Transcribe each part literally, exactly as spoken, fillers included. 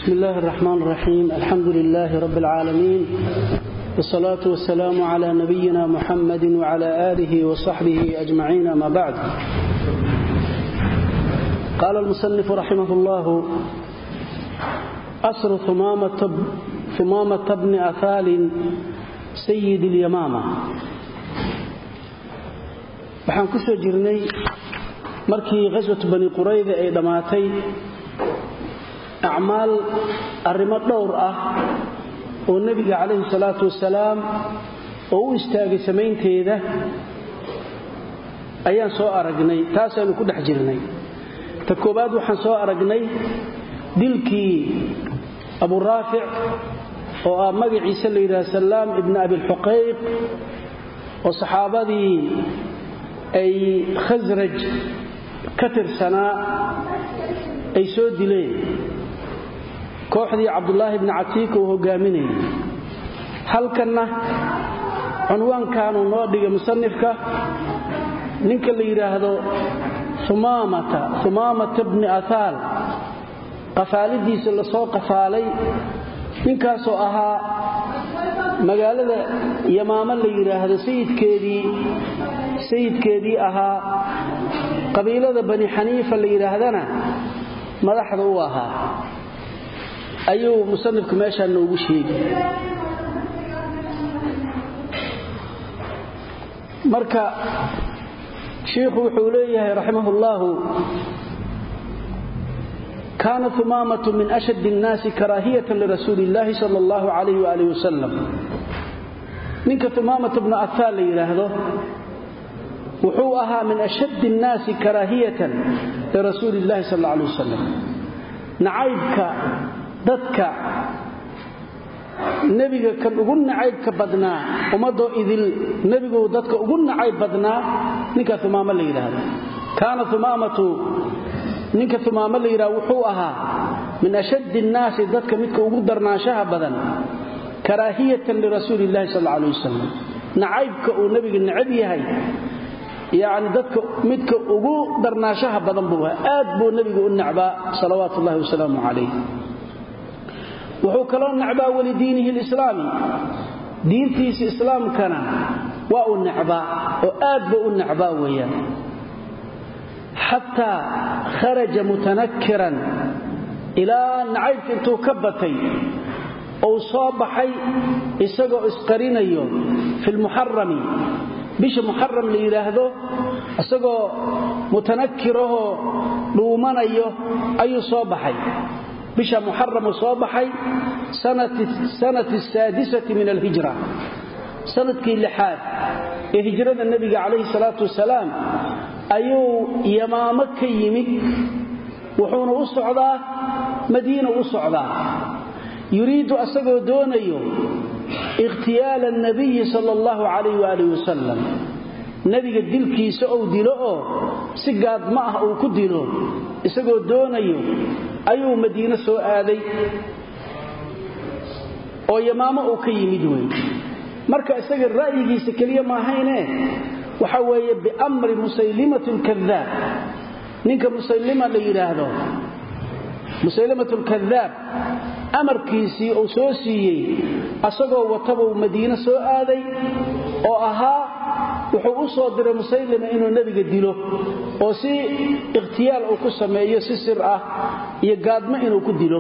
بسم الله الرحمن الرحيم. الحمد لله رب العالمين، والصلاة والسلام على نبينا محمد وعلى آله وصحبه أجمعين. ما بعد، قال المصنف رحمه الله: أسر ثمامة ثمامة بن أثال سيد اليمامة. waxaan ku soo jirnay markii ghaswat bani qurayda ay dhamaatay acmaal arimo dhowr ah oo nabiga kaleey salaatu wasalaam oo u istaagay sameynteeda ayaan soo aragnay. taasaynu ku dhex jirnay. ta koobaad waxaan soo aragnay dilkii Abu Raafic oo ah magaciisa la yiraahdo Salaam ibn Abi al-Huqayq oo saxaabadii ay Khazraj ka tirsanaa ay soo dileen kooxdii Abdullah ibn Atiq oo hogaaminayay. halkana cinwaankan uu noo dhigay musannifka ninka la yiraahdo Thumamata Thumamata ibn Athal, qafaalidiisa la soo qafaalay ninkaas oo ahaa magaalada Yamaama la yiraahdo sayidkeedii sayidkeedii ahaa qabiilada Bani Haniifa la yiraahdana madaxda u ahaa ayuu musannifku meesha noogu sheegay. marka sheekhu wuxuu leeyahay rahimahullahu: كان ثمامة من أشد الناس كراهية لرسول الله صلى الله عليه وآله وسلم. منك ثمامة بن أثال يراهده وحوءها من أشد الناس كراهية لرسول الله صلى الله عليه وسلم. نعيبك ضدك نبيك كان أقول نعيبك بدنا ومضوا إذ النبيك ضدك أقول نعيب بدنا. منك ثمامة يراهده كان ثمامة ninka Thumaama la yiraahdo wuxuu ahaa min ashad an-nas dadka midka ugu darnaashaha badan karaahiyatan li rasuulillaah sallallahu alayhi wasallam. nacaybka uu nabiga nacab yahay yaani dadka midka ugu darnaashaha badan buu aad buu nabiga u nacbaa salawaatullaahi wa salaamu alayhi. wuxuu kala nacbaa wali diinihi al-islaami, diintiisa islaamkana waa u nacbaa oo aad buu u nacbaa weeyaan. حتى خرج متنكرا إلى نعيبك انتو كبتي أو صابحي إساقو إسقرينيو في المحرم بيش محرم لإلهدو إساقو متنكره لومانيو أي صابحي بيش محرم صابحي سنة, سنة السادسة من الهجرة، سنة كي اللحاد هجرة النبي عليه الصلاة والسلام ayuu Yamaama ka yimid wuxuuna u socdaa Madiina u socdaa yuriidu asagoo doonayo ikhtiyaal an-nabiy sallallahu alayhi wa alihi wasallam nabiga dilkiisa oo dilo oo si gaad ma ah uu ku dilo isagoo doonayo ayuu Madiina soo aaday oo Yamaama uu ka yimid way. marka isaga ra'yigiisa kaliya ma ahayne waxa weeye bi amri musaylimatul kadhaab. ninka musaylima la yiraahdo musaylimatul kadhaab amarkiisii oo soo siiyay asagoo wataba Madiina soo aaday oo ahaa wuxuu u soo diray musaylima inuu nabiga dilo oo si ikhtiyaal uu ku sameeyo si sir ah iyo gaadmo inuu ku dilo.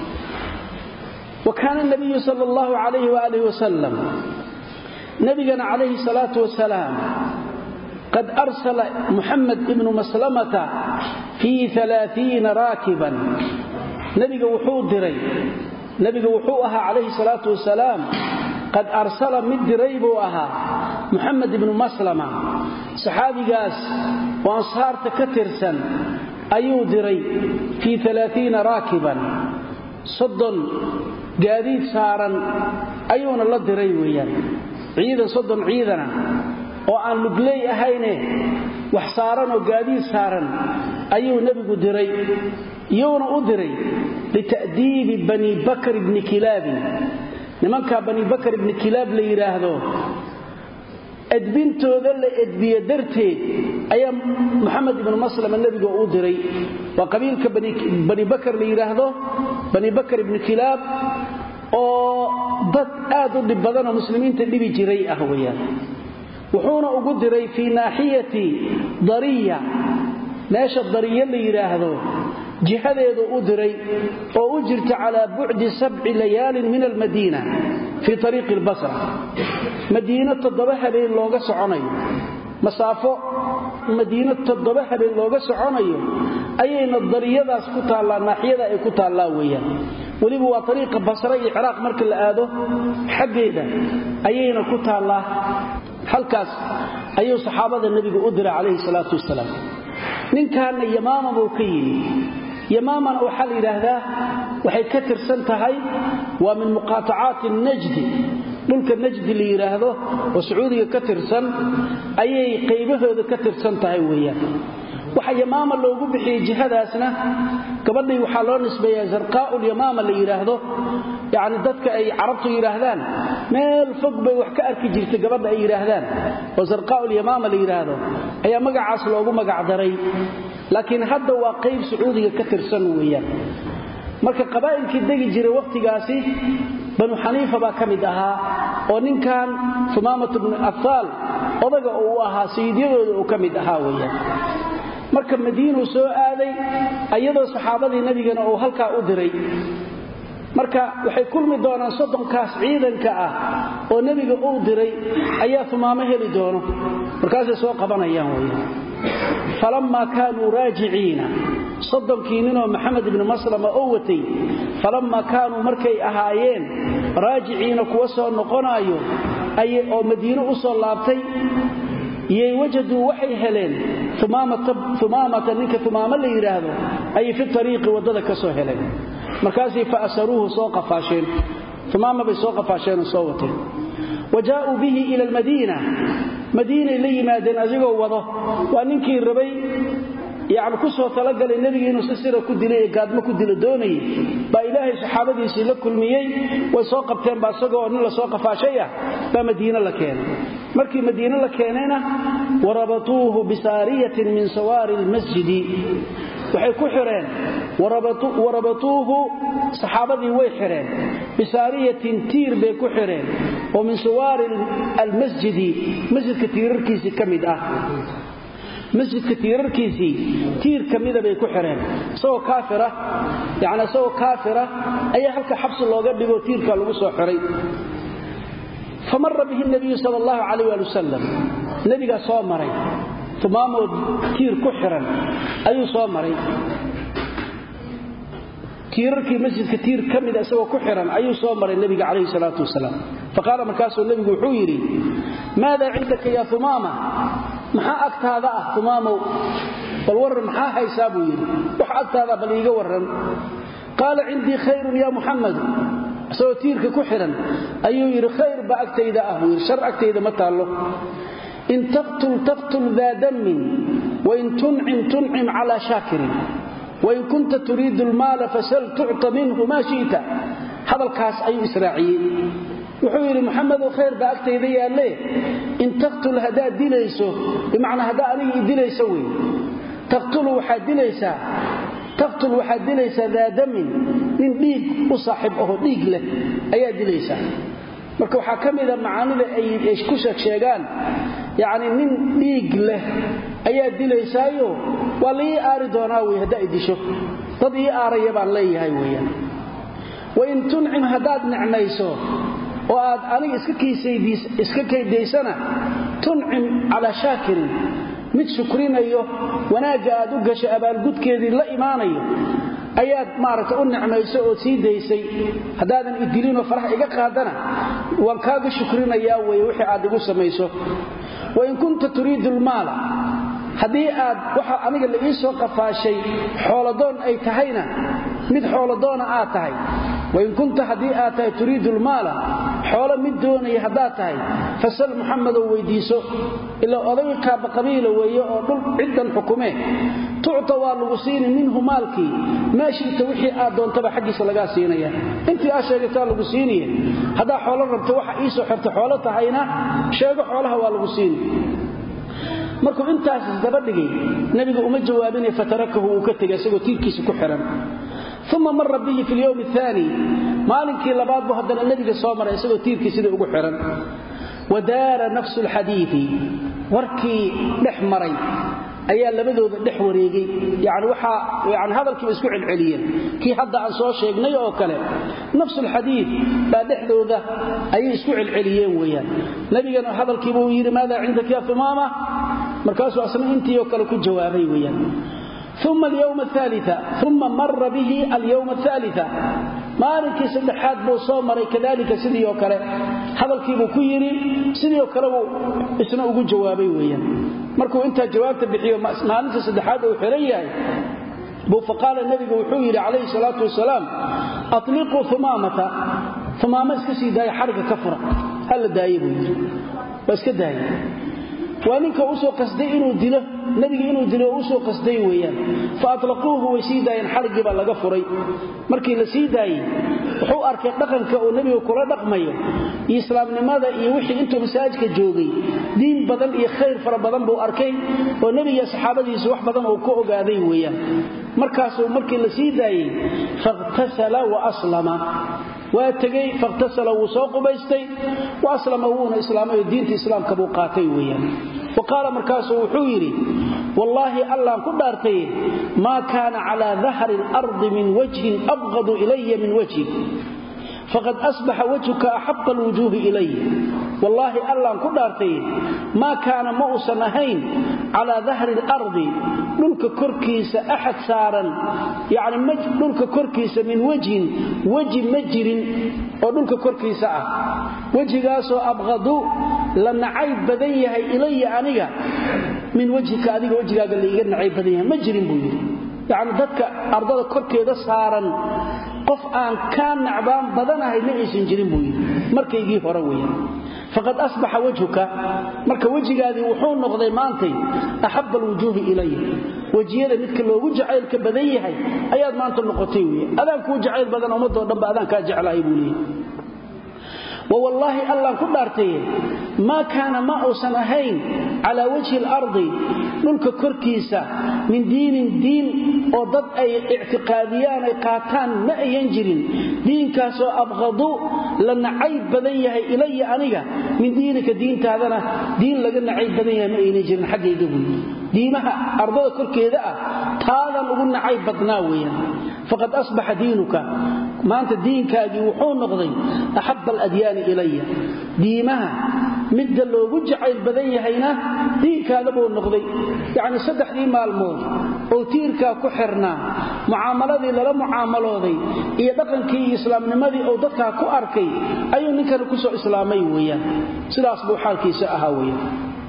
وكان النبي صلى الله عليه واله وسلم نبينا عليه الصلاه والسلام قد أرسل محمد بن مسلمة في ثلاثين راكبا. نبي وحو دري نبي وحوها عليه الصلاة والسلام قد أرسل من دريبوها محمد بن مسلمة صحابي قاس وأنصار تكترسا أيو دري في ثلاثين راكبا صدن قاديد سارا أيون الله دري ويان عيدا صدن عيدنا oo aan lugley ahayne wax saaran oo gaadiid saaran ayuu nabigu diray iyuna u diray litadiib bani bakr ibn kilab. nimanka bani bakr ibn kilab la yiraahdo adbintooda la adbiye darteed ayaa Muhammad ibn Maslama nabiga uu diray waa qabiilka bani bani Bakr la yiraahdo bani Bakr ibn Kilab oo dad aad u dhib badan oo muslimiinta dhibi jiray ah weeyaan wuxuuna ugu diray fi naahiyati dariya meesha dariya la yiraahdo jihadeedu u diray oo u jirta ala bu'di sab'i layal min al-Madina fi tariiq al-Basra Madina toddoba habeen looga soconayo masaafo Madina toddoba habeen looga soconayo ayayna dariyadaas ku taalaa naahiyada ay ku taalaa weeyaan waliba waa tariiqa Basra iyo Iraq marka la aado xageeda ayayna ku taalaa halkaas ayuu saxaabada nabiga u diray kaleey salaatu wasalaam ninkan Yamaama buu ka yimi Yamaama waxa la yiraahdaa waxay ka tirsan tahay waa min muqaata'at an-Najd dhulka Najd la yiraahdo oo Sacuudiga ka tirsan ayay qaybahooda ka tirsan tahay weeyaan waxa Yamaama loogu bixiyay jihadaasna gabadhii waxa loo nisbeeyay Zarqaa'ul Yamaama la yiraahdo yaani dadka ay Carabtu yiraahdaan meel fog bay wax ka arki jirtay gabadha ay yiraahdaan oo Zarqaa'ul Yamaama la yiraahdo ayaa magacaas loogu magac daray laakiin hadda waa qayb Sacuudiga ka tirsan weeyaan marka qabaa'ilkii degi jiray waqtigaasi banu Hanifa ba kamid ahaa oo ninkan Sumaamah ibn Affal odaga uu ahaa sayidiyadooda uu kamid ahaa weeyaan marka Madiina soo aaday ayadoo saxaabadii nabigana uu halka u diray marka waxay kulmi doonaan soddonkaas ciidanka ah oo nabiga uu diray ayaa Sumaama heli doono markaas soo qabanayaan weeyaan falamma kaanu raaji'ina صدقيننا محمد بن مسلم أوتي فلما كانوا مركي أهايين راجعين كوسا نقنايو أي أو مدينة أصل لابتي يوجدوا وحي هلين ثمامة ثمامة نك ثمامة اللي يرادوا أي في الطريق وددك سو هلين مركزي فأسروه سوق فاشين ثمامة بسوق فاشين صوته وجاءوا به إلى المدينة مدينة اللي ما دين أزيغوا وضه وأنك الربي يعني كسو تلقى للنبي إنه سسيرة كدلية قادمة كدلة دوني با إلهي صحابتي سيلك الميي ويسوقبتين باسقوا وأنه لسوق فاشية بمدينة لكينا مركي مدينة لكينينا وربطوه بسارية من سوار المسجد وحيكو حرين وربطو وربطوه صحابتي ويحرين بسارية تير بيكو حرين ومن سوار المسجد مسجد كتير كيسي كمدة مسجد كتير كيسي تير كميدة بيكو حرين سو كافرة يعني سو كافرة أي حلقة حبس الله قد بيقو تير كالو سو حرين فمر به النبي صلى الله عليه وسلم نبي صامري ثمامه تير كحرا أي صامري تيركي مسجد كتير كميدة سو كحرا أي صامري النبي عليه الصلاة والسلام فقال مكاسو النبي حويري ماذا عندك يا ثمامة محا أكت هذا ثمامه فالور محا حيسابه يري وحا أكت هذا بل يقورن قال عندي خير يا محمد سو تيرك كحرا أيو يري خير بأكتيد أهو شر أكتيد متعلق إن تقتل تقتل ذا دم وإن تنعم تنعم على شاكر وإن كنت تريد المال فسل تعطى منه ما شئت هذا الكاس أي إسرائيل وحوير محمد خير بأكتيد يا ليه إن تقتل هداء ديليسو بمعنى هداء أني ديليسوي تقتل وحد ديليسا تقتل وحد ديليسا ذا دم من ديق وصاحبه ديق له أيا ديليسا marka waxa kamida macaanida ay isku sheegaan yaani nin dhiig leh ayaa dilaysaayo wali aari doonaa way hadaa idisho dad ii aaraya baan leeyahay weeyaan wa in tun'im hadaad nicmayso oo aad aniga iska kiisaydiis iska kaydeysana tun'im ala shaakirin mid shukrinayo wanaaga aad u gashay abaal gudkeedii la iimaanayo ayaad maaragtay u nicmayso oo sii deysay hadaadan idilino farax iga qaadana waan kaaga shukrinayaa way wixii aad igu samayso wa in kunta turiidu almaala hadii aad waxa aniga la ii soo qafaashay xooladoon ay tahayna mid xooladoona aad tahay wa in kunta hadii aad tahay turiidu almaala xoolo mid doonay hadaa tahay fasal muhammad weydiiso ila odayka qabiilo weeyo oo dhul ciidan xukume tuuta waa lagu siin minhu maalki maashita wixii aad doontaba xaqiisa laga siinaya intii aad sheegtay lagu siiniye hadaa xoolo rabto waxa ii soo xirto xoolo tahayna sheego xoolaha waa lagu siin markuu intaas daba dhigay nabiga uma jawaabin fatarakahu uu ka tagay isagoo tiirkiisa ku xiran thumma marra bihi fi al-yawm ath-thani maalinkii labaad buu hadana nabiga soo maray isagoo tiirkiisa ugu xiran wadaara nafsu al-hadithi warkii dhex maray ayaa labadooda dhex wareegay yaani waxa yaani hadalkii isku celceliyeen kii hadda aan soo sheegnay oo kale nafsu al-hadith baa dhexdooda ay isku celceliyeen weeyaan nabigana hadalkii buu yiri maada cindaka ya Thumaama markaasuu asna intii oo kale ku jawaabay weeyaan ثم اليوم الثالث ثم مر به اليوم الثالث مالك سدحات بو سو مري كذلك سيدي او كره hadalkii buu ku yiri sidii oo kale uu isna ugu jawaabay weeyaan markuu inta jawaabta bixiyo maalinta saddexaad uu xiran yahay buu faqala nabiga wuxuu yiri alayhi salatu wasalaam atliqu thumamata thumama iska sii daay xarga ka fura hal daayib bas ka daay وانك اوسو قصدي انو ديله نبي انو ديله اوسو قصدي ويان فاطلقوه وسيداين حرقي با laga furay markii la siidaayay wuxuu arkay dhaqanka oo nabiga kula dhaqmayo islaamnimada iyo wixii intuu masaajidka joogay diin badan iyo khayr fara badan buu arkay oo nabiga saxaabadiisa wax badan oo ku ogaaday weeyaan markaas markii la siidaayay faqtasala wa aslama واتجي فاغتسل وسوق بيستي وأسلم وونا إسلامي دين الإسلام كبو قاتي ويا وقال مركاسه وحويري والله الله قدرتي ما كان على ظهر الأرض من وجه أبغض إلي من وجهك فقد أصبح وجهك أحب الوجوه إلي والله الله قدرتي ما كان مؤسنهين على ظهر الأرض دلك كركيس أحد سارا يعني دلك كركيس من وجه وجه مجر ودلك كركيس وجه قاسو أبغضو لأن عيب بديه إلي أنيا من وجهك أذيك وجهك قال لي يقول عيب بديه مجر بوير يعني ذاتك أرضا كركيس سارا قف آن كان نعبان بدنها إليه سنجرين بوير مركي يجيه فرويا فقد أصبح وجهك مركا وجهك هذه وحون نقضي مانتي أحب الوجوه إلي وجهي مثل لو وجعيل كبديه أياد مانت النقطيوية أذان كو جعيل بدن أمده ودنب أذان كاجعل أيبوليه ووالله الله كدارتي ما كان ما أوسنهين على وجه الأرض نلك كركيسة من دين دين وضد أي اعتقاديان أي قاتان ما ينجرين دين كاسو أبغضو لأن عيب بديه إلي أنيقا من دينك دين تهذنا دين لقلنا عيب بديه ما ينجرين حق يقبل دينها أرضو كركيسة هذا لقلنا عيب بدناويا فقد أصبح دينك ما أنت دينك يوحون نقضي أحب الأديان إلي ديمها مد لو وجعيل بدنيه هنا دينك هذا بو النقضي يعني صدح دي مالمود أو تيركا كحرنا معاملة للا معاملة ذي إيا دقن كي إسلام نمذي أو دقا كأركي أيو نكا نكسو إسلامي ويا سلا أصبو حالكي سأها ويا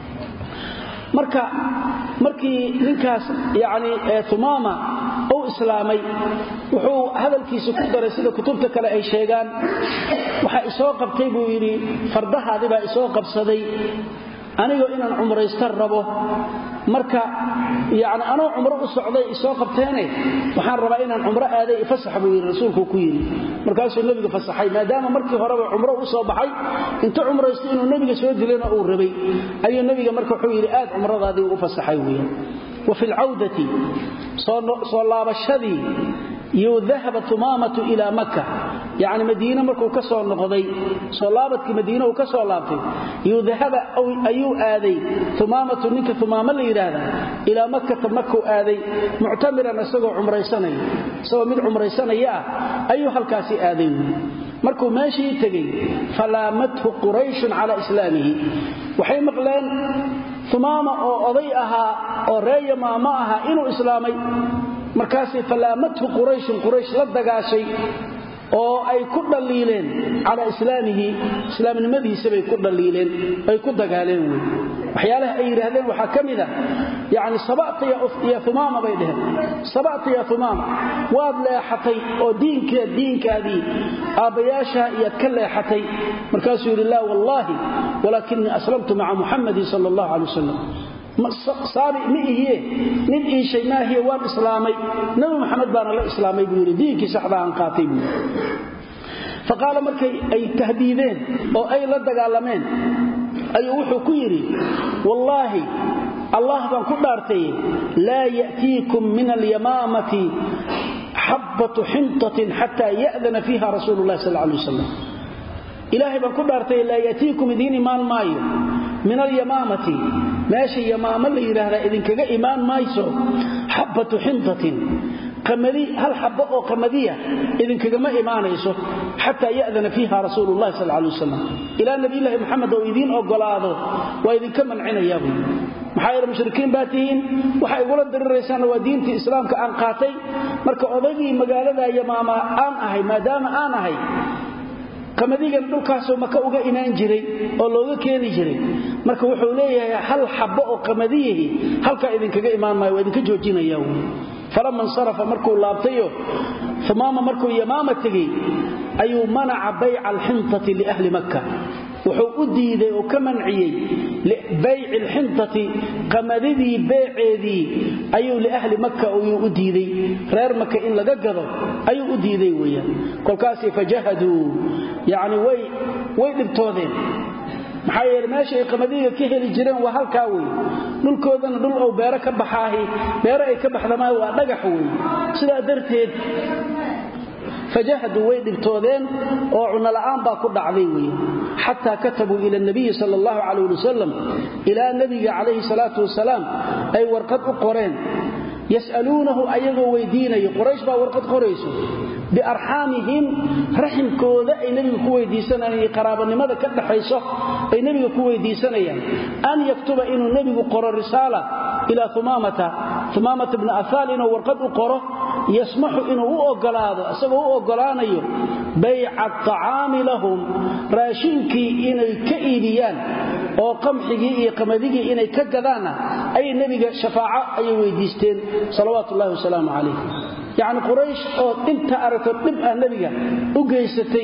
marka markii ninkaas yaani Thumaama oo islaamay wuxuu hadalkiisa ku daray sida kutubta kale ay sheegaan waxa isoo qabtay buu yiri fardahaadi baa isoo qabsaday aniga inaan umraysto rabo marka yaani anoo umro u socday isoo qabteene waxaan rabaa inaan umro aaday fasax buu yiri rasuulku ku yiri markaasuu nabiga fasaxay maadaama markii hore umro u soo baxay inta umraysto inuu nabiga soo dileena uu rabay ayuu nabiga marka wuxuu yiri aad umradaadii u fasaxay weeyaan وفي العودة صلى بشدي يذهب ثمامة إلى مكة يعني مدينة مركو كسو النقضي صلابتك مدينة وكسو اللابتي يذهب أو أيو آذي ثمامة نك ثمامة الإرادة إلى مكة مكة آذي معتمرا نسقو عمري سنة سوى من عمري سنة يا أيها الكاسي آذي مركو ماشي تقي فلامته قريش على إسلامه وحي مقلان ثمامة أو أضيئها أو رأي ماماها إنو إسلامي مركاسي فلامته قريش قريش لدقاشي oo ay ku dhaliileen ala islaamihi islaamnimadiisa bay ku dhaliileen ay ku dagaaleen way waxyaalaha ay yiraahdeen waxa kamida yaani sabaqta ya Thumaama bay dhaheen sabaqta ya Thumaama waad leexatay oo diinka diinkaadii aabayaasha iyo ka leexatay markaasuu yiri la wallahi walakinni aslamtu ma'a Muhammad sallallahu alayhi wasallam صاري مئيه من إي شيء ما هي وان إسلامي نبي محمد بان الله إسلامي بيوري دينك سحبا عن قاتب فقال مركي أي تهديدين أو أي لدقالمين أي وحو كيري والله الله بان كدارتي لا يأتيكم من اليمامة حبة حنطة حتى يأذن فيها رسول الله صلى الله عليه وسلم إلهي بان كدارتي لا يأتيكم دين إيمان مايو من اليمامة ماشي يمامة اللي يراها إذن كغا إيمان مايسو حبة حنطة قمدي هل حبة أو قمدية إذن كما إيمانيسو حتى يأذن فيها رسول الله صلى الله عليه وسلم إلى النبي الله محمد وإذين أو قلاده وإذن كمن عنا يابي محاير المشركين باتين waxay ugu dareeraysan waa diinta islaamka aan qaatay marka odagii magaalada Yamaama aan ahay maadaama aan ahay qamadigan dhulkaas oo maka uga inaan jiray oo looga keeni jiray marka wuxuu leeyahay hal xabbo oo qamadiyihi halka idin kaga imaan maayo idin ka joojinaya فلما انصرف مركو لابتيو ثمامة مركو يمامة تجي أي منع بيع الحنطة لأهل مكة وحو أديدي وكمنعي بيع الحنطة قمدي بيعيدي أي لأهل مكة أي أديدي غير مكة إن لققضوا أي أديدي ويا كل كاسي فجهدوا يعني وي وي لبتوذين maxay meesha qamadiga ka heli jireen waa halka weey dhulkoodana dhul oo beero ka baxaahi beero ay ka baxdama waa dhagax weey sida darteed fajahadu way dhibtoodeen oo cunna la'aan baa ku dhacday weey hatta katabu ila nabiy sallallahu alayhi wasallam ila nabiga alayhi salatu wasalam ay warqad u qoreen yasaluunahu ayagoo weydiinay quraysh baa warqad qorayso بأرحامهم رحم كوذا أي نبي كوي ديسنا قرابة لماذا كدحيصه أي نبي كوي ديسنا أن يكتب إنه النبي قرأ رسالة إلى ثمامة ثمامة بن أثال إنه ورقد قرأ يسمح إنه هو أقلاده أسأله هو أقلانيه بيع الطعام لهم راشنكي إنه كإيديان oo qamxigi iyo qamadigi inay ka gadaana ay nabiga shafaaca ay weydiisteen sallallahu wasallam alayhi yaani quraysh oo inta aragto dib ah nabiga u geysatay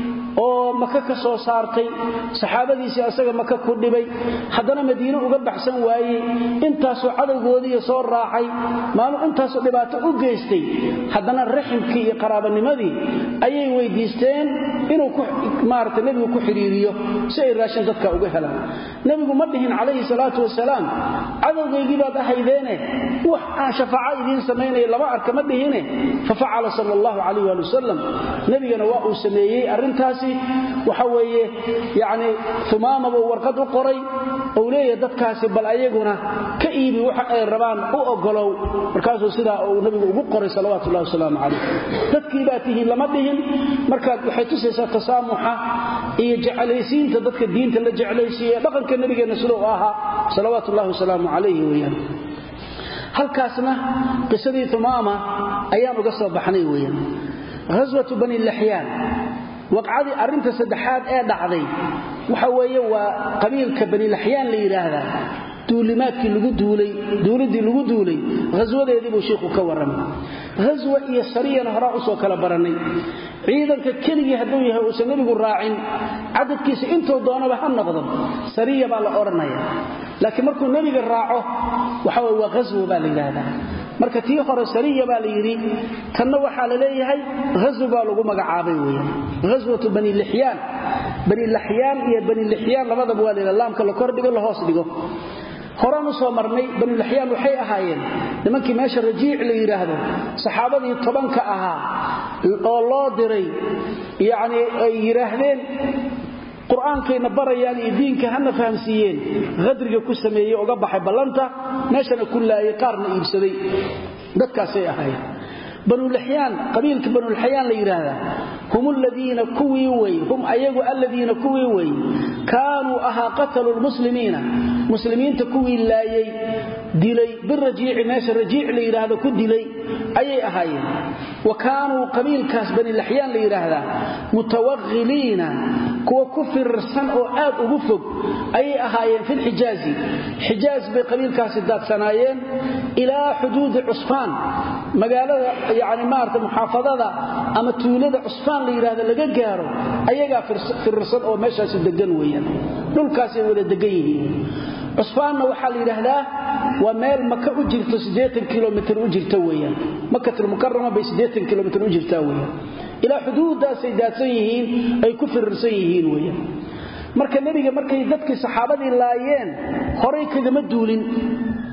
oo maka ka soo saartay saxaabadiisa asaga maka ku dhibay hadana madiina uga baxsan waayay intaas oo cadawgoodii soo raacay maanu intaas oo dhibaato u geystay hadana raximkii iyo qaraabanimadii ayay weydiisteen inuu ku maartay nabiga ku xiriiriyo si ay raashin dadka uga helaan nabigu ma dhihin calayhi salaatu wasalaam cadawgeedii baad ahaydeene wax aan shafaaca idin sameeyay laba arka ma dhihine fa faala sallallahu alayhi wa sallam nabigana waa uu sameeyay arintaasi waxa weeye yaani thumaama buu warqad u qoray oo leeyahay dadkaasi bal ayaguna ka iibi waxa ay rabaan u ogolow markaas sida uu nabigu ugu qoray sallallahu alayhi wa sallam dadkii baatihi lama dhihin marka waxay tusaysaa tasaamuxa iyo jacaysiinta dadka diinta la jacaysiyo dhaqanka nabigeena sidoo ahaa sallallahu alayhi wa sallam alayhi weeyaan halkaasna qisadii thumaama ayaan uga soo baxnay weeyaan ghazwatu bani al-lahyan waqcadi arinta saddexaad ee dhacday waxa weeye waa qabiilka bani al-lahyan la yiraahdaa duulimaadkii lagu duulay duuladii lagu duulay ghazwadeedii buu sheekhu ka waramay ghazwa iyo sariyana hore u soo kala baranay ciidanka kaliya haduu yahay oo nabigu raacin cadadkiisa intuu doonaba ha noqdo sariya baa la oranaya laakiin markuu nabiga raaco waxa way waa ghazwa baa la yiraahdaa marka tii hore sariya baa la yiri tanna waxa la leeyahay ghazwa baa lagu magacaabay weeyaan ghazwatu bani lihyan bani lihyan iyo bani lihyan labadaba waa la laamka la kordhigo la hoos dhigo horaan soo marnay bani lihyan waxay ahaayeen nimankii meesha rajiic la yiraahdo saxaabadii tobanka ahaa oo loo diray yaani ay yiraahdeen quraankeena barayaan iyo diinka hana fahamsiiyeen qadriga ku sameeyay uga baxay ballanta meeshana kullaayay qaarna iibsaday dadkaas ay ahaayeen banu lihyan qabiilka banu lihyan la yiraahdo hum alladina kuwi way hum ayagu alladina kuwi way kaanu aha qatalu almuslimiina muslimiinta kuwi laayay dilay birrajiic meesha rajiic la yiraahdo ku dilay ayay ahaayeen wa kaanu qabiilkaas bani lihyan la yiraahdo mutawaghilina kuwa kufirsan oo aad ugu fog ayay ahaayeen fil xijaazi xijaaz bay qabiilkaas daadsanaayeen ila xuduud usfaan magaalada yaani maarta muhaafadada ama tuulada usfaan la yiraahdo laga gaaro ayaga firsan oo meeshaas degan weeyaan dhulkaas ay wada degan yihiin usfaanna waxa la yiraahdaa waa meel maka u jirto siddeetan kiiloomitir u jirto weeyaan makkatul mukarrama bay siddeetan kiiloomitir u jirtaa weeyaan ila xuduudaas ay daadsan yihiin ay ku firsan yihiin weeyaan marka nabiga markay dadkii saxaabadii laayeen horay kaga ma duulin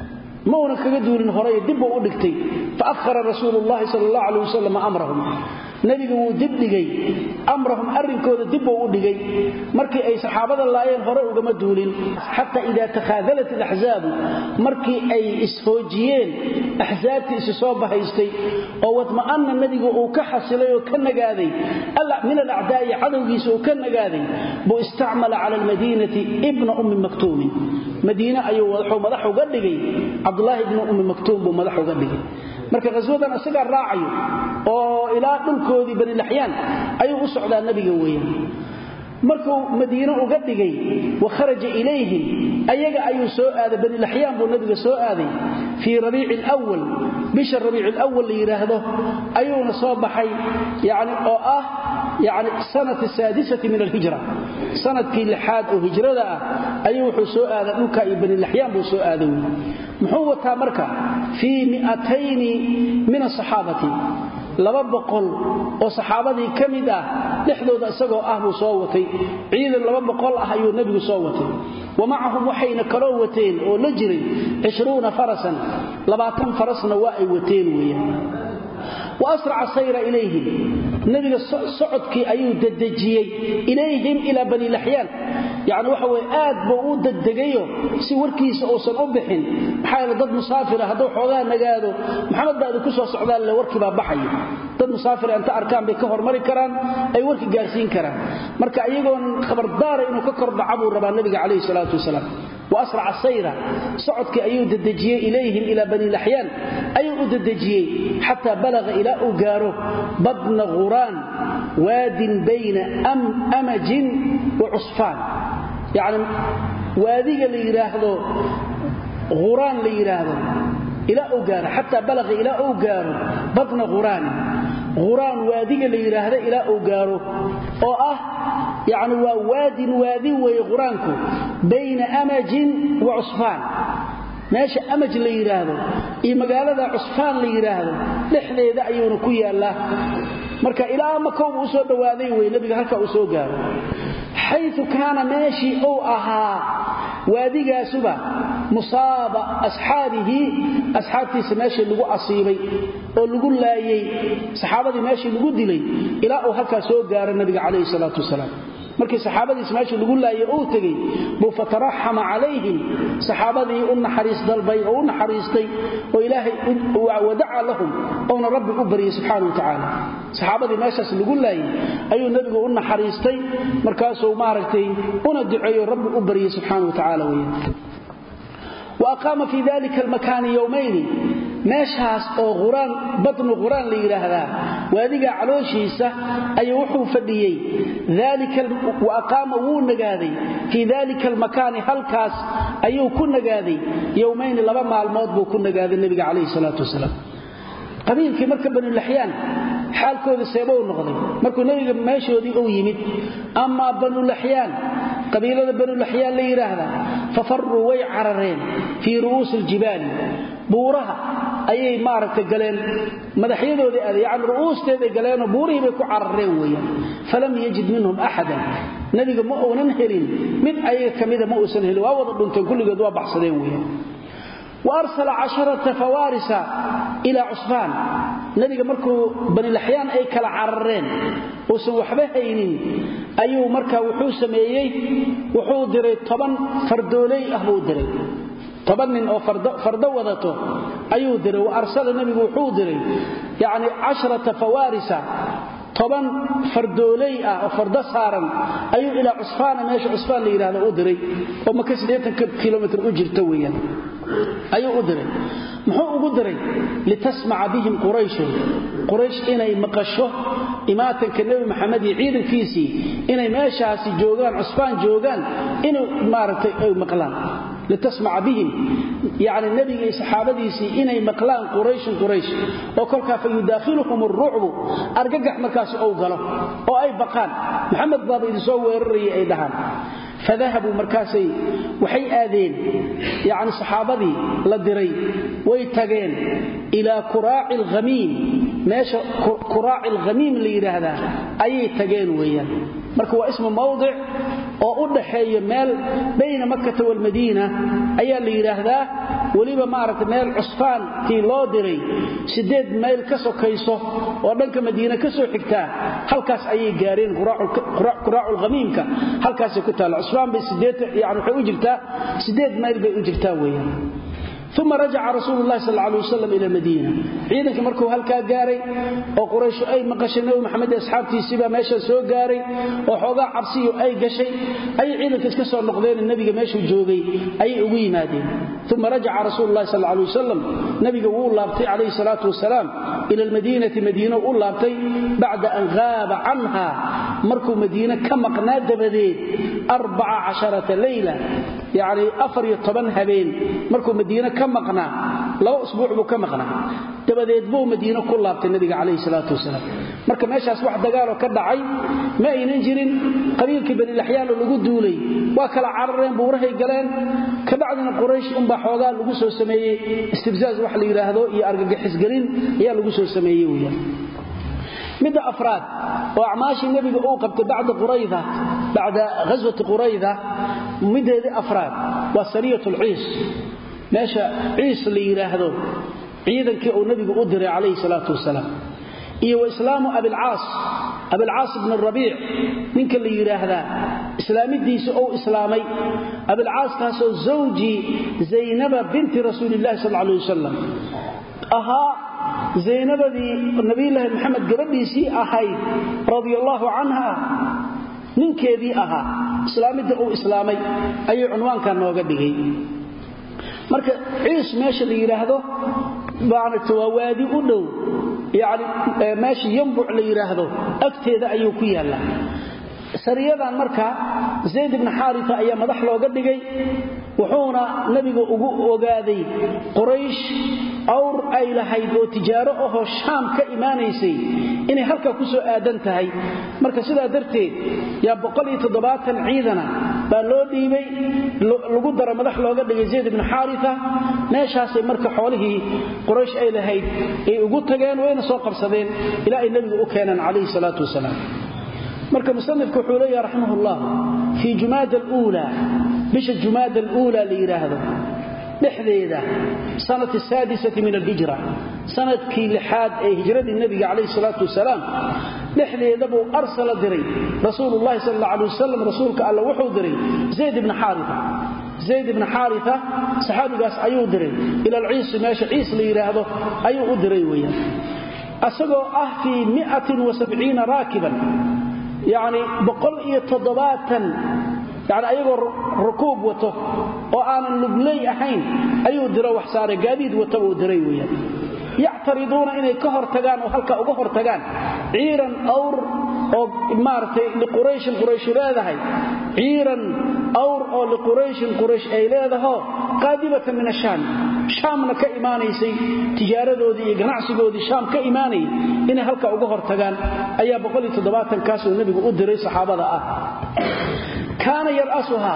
مونا كجدول هراء دبوا أدكتي فأخر رسول الله صلى الله عليه وسلم أمرهم نبي ودب لجي أمرهم أرنكود دبوا أدجي مركي أي صحابة الله ين هراء وجمدول حتى إذا تخاذلت الأحزاب مركي أي إسفوجيين أحزاب إسصابة هيستي أو اطمأن النبي وكحصل وكن جاذي ألا من الأعداء عدو جيسو كن جاذي بو استعمل على المدينة ابن أم مكتوم مدينة أيوة وحو مدحو قدقي عبد الله ابن أم مكتوم بو مدحو قدقي marka qaswadan asaga raacayo oo ilaa dhulkoodii bani laxyaan ayuu u socdaa nabiga weeyaan markuu madiina uga dhigay wa kharaja ilayhim ayaga ayuu soo aaday bani laxyaan buu nabiga soo aaday fi rabiic al-awwal bish rabiic al-awwal li yiraahdo ayuuna soo baxay yaani oo ah yaani sanad السادسة من الهجرة sanad kii lixaad oo hijrada ah ayuu wuxuu soo aaday dhulka ay bani laxyaan buu soo aaday muxuu wataa marka fi mi'atayn min as-sahabati laba boqol oo saxaabadii kamid ah dhexdooda isagoo ah buu soo watay ciidan laba boqol ah ayuu nabigu soo watay ومعهم وحين كرو وتين oo la jiray عشرين فرسا labaatan farasna waa ay wateen weeyaan واسرع السير اليهم نبي صعدكي ايو ددجيي اليهم الى بني لحيان يعني waxa way aad buu u daddegayo si warkiisa oo san u bixin maxay dad musaafir ah haduu xoogaa nagaado maxamed baad ku soo socdaan la warkii baa baxay dad musaafir anta arkaan bay ka hormari karaan ay warki gaarsiin karaan marka ayagoon khabardaar inuu ka kordho abu rabaa nabiga kaleey salaatu wasalaam واسرع السير صعدك ايو ددجيه اليهم الى بني لحيان ايو ددجيه حتى بلغ الى اوغاره بدن غران واد بين ام امج وعصفان يعني وادي اللي يراهدو غران اللي يراهدو الى اوغاره حتى بلغ الى اوغاره بدن غران غران وادي اللي يراهدو الى اوغاره او اه يعني واد وادي وغرانكو بين امج وعصفان ماشي امج اللي يراهدو اي مغالده عصفان اللي يراهدو دخليده ايونا ku yaala marka ilaa ma koob u soo dhawaaday way nabiga halka u soo gaaro حيث كان ماشي او اها واديغاسبا مصاب اصحابه اصحابتي ماشي لو اصيبay oo lagu laayay saxaabadii meeshii lagu dilay ilaa uu halka soo gaaray nabiga kaleey salaatu wasalaam markii saxaabadii meeshii lagu laayay oo tagay buu fatarahama alayhim saxaabadii u naxariis dalbay oo naxariistay oo ilaahay wadaca lahum oo rabbi u bariyay subhanahu wa ta'ala saxaabadii meeshaas lagu laayay ayuu nabigu u naxariistay markaas uu maaragtay una duceeyo rabbi u bariyay subhanahu wa ta'ala weeyaan وأقام في ذلك المكان يومين ماشاس او غران بطن غران ليراهدا واديغا علوشيسا اي وحو فديي ذلك واقام ونغادي في ذلك المكان هلكاس ايو كنغادي يومين لبا مالمود بو كنغادي النبي عليه الصلاه والسلام قبيلكي marka bani laxyaan xaalkooda seebow noqday markuu nabiga meeshoodii uu yimid ama bani laxyaan qabiilada bani laxyaan la yiraahdo fafarru way carareen fi ru'us aljibal buuraha ayay maaragtay galeen madaxyadoodii aad yacan ru'uusteeda galeen buurihii bay ku carareen weeyaan falam yajid minhum ahadan nabiga ma oonan helin mid ayaga kamida ma uusan helin waa wada dhunteen kulligood waa baxsadeen weeyaan وارسل عشرة فوارس الى عصفان نبي markuu bani laxyaan ay kala carareen oo soo waxba haynin ayuu marka wuxuu sameeyay wuxuu diray toban fardoolay ah buu diray toban nin oo fardo fardo wadato ayuu diray oo arsal nabigu wuxuu diray yaani عشرة فوارس toban fardoolay ah oo fardo saaran ayuu ila cusfaan meesha cusfaan la yiraahdo u diray oo ma ka siddeetan kiiloomitir u jirto weeyaan ayuu u diray muxuu ugu diray litasma'a bihim quraysh quraysh inay maqasho imaatanka nabi maxamed iyo ciidankiisii inay meeshaasi joogaan cusfaan joogaan inuu maartay ay maqlaan litasma'a bihim يعني النبي iyo saxaabadiisi inay maqlaan quraysh quraysh oo kolka fayudakhiluhum ar-ru'b argagax markaas oo galo oo ay baqaan maxamed baaba idin soo weeraray ay dhahan fadahabu markaasay waxay aadeen yaani saxaabadii la diray way tageen ila quraa'i al-ghamim meesha quraa'i al-ghamim li yiraahdaa ayay tageen weeyaan marka waa ismu mawdic oo u dhaxeeyo meel bayna makkah wal madiina ayaa la yiraahdaa waliba maaragtay meel cusfaan tii loo diray sideed meel ka sokayso oo dhanka madiina ka soo xigta halkaas ayay gaareen quraacul ghamiimka halkaas ku taal cusfaan bay sideed yaani waxay u jirtaa sideed meel bay u jirtaa weeyaan ثم رجع رسول الله صلى الله عليه وسلم إلى المدينة عيدك مركو هلكا قاري وقريش أي مقشنه محمد أصحابتي سيبا ماشا سو قاري وحوغا عبسيو أي قشي أي عيدك اسكسوا النقضين النبي ماشا جوغي أي أغي مادين ثم رجع رسول الله صلى الله عليه وسلم نبي قول الله عليه الصلاة والسلام إلى المدينة مدينة وقول الله بعد أن غاب عنها مركو مدينة كما قناد بديد أربع عشرة ليلة يعني أفر يطبنها بين مركو مدينة كم مقنا لو أسبوع بو كم مقنا تبدأ بو مدينة كلها النبي عليه الصلاة والسلام مركو ماشي أسبوع دقالو كدعي ما ينجرين قبيل كبني الأحيان اللي قدوا لي وكلا عررين بورهي قلين كبعدنا قريش أنبا حوغا لقصوا السمية استفزاز وحل يراهدو يأرقق حسقرين يا لقصوا السمية ويا مدى أفراد وأعماش النبي أوقبت بعد قريظة بعد غزوة قريظة مدى أفراد وسرية العيس ماشى عيس اللي يراهدو عيدا كأو النبي أدري عليه الصلاة والسلام إيه وإسلام أبي العاص أبي العاص بن الربيع منك اللي يراهدا إسلامي ديس أو إسلامي أبي العاص كاسو زوجي زينب بنت رسول الله صلى الله عليه وسلم أها زينب دي النبي الله محمد قبديسي أهي رضي الله عنها من كذي أها إسلامي دي أو إسلامي أي عنوان كان نوغدقي marka ciis meesha la yiraahdo baana tawaadi u dhow yaani meesha yambu la yiraahdo agteeda ayuu ku yaalaa sariyadan marka Zayd ibn Haritha ayaa madax looga dhigay wuxuuna nabiga ugu ogaaday Quraysh awr ay lahayd oo tijaaro oo Shaam ka iimaanaysay inay halka ku soo aadan tahay marka sidaa darteed yaa boqol iyo toddobaatan ciidana baa loo dhiibay lagu daro madax looga dhigay Zayd ibn Haritha meeshaas marka xoolihii Quraysh ay lahayd ay ugu tageen wayna soo qabsadeen ilaa ay nabiga u keenan kaleey salaatu wasalaam marka musannifku wuxuu leeyahay rahimahullah fi jumada al-ula bish jumada al-ula li yiraahdo dhexdeeda sanad السادسة من الهجرة سنة كي لحاد هجرة النبي عليه الصلاة والسلام dhexdeeda buu arsala diray rasuulullaahi sallallahu alayhi wasallam rasuulka alla wuxuu diray Zayd ibn Haritha Zayd ibn Haritha saxaabigaas ayuu diray ila al-Ciis meesha Ciis la yiraahdo ayuu u diray weeyaan asagoo ah fi مئة وسبعين raakiban يعني بقول iyo toddobaatan يعني ayagoo rukuub wato oo aan luglay ahayn ayuu diray wax saare gaadiid wato uu diray weeyaan يعترضون إني كهر تغان وحلقة أغهر تغان عيرا أور أو مارتي لقريش قريش لاذهي عيرا أور أو لقريش قريش أي لاذهو قادمة من الشام شامنا كإيماني سي تجارة دودي إقناعسي دودي شام كإيماني إني حلقة أغهر تغان أيها بقولي تضباطا كاسو النبي أدري صحابة آه كان يرأسها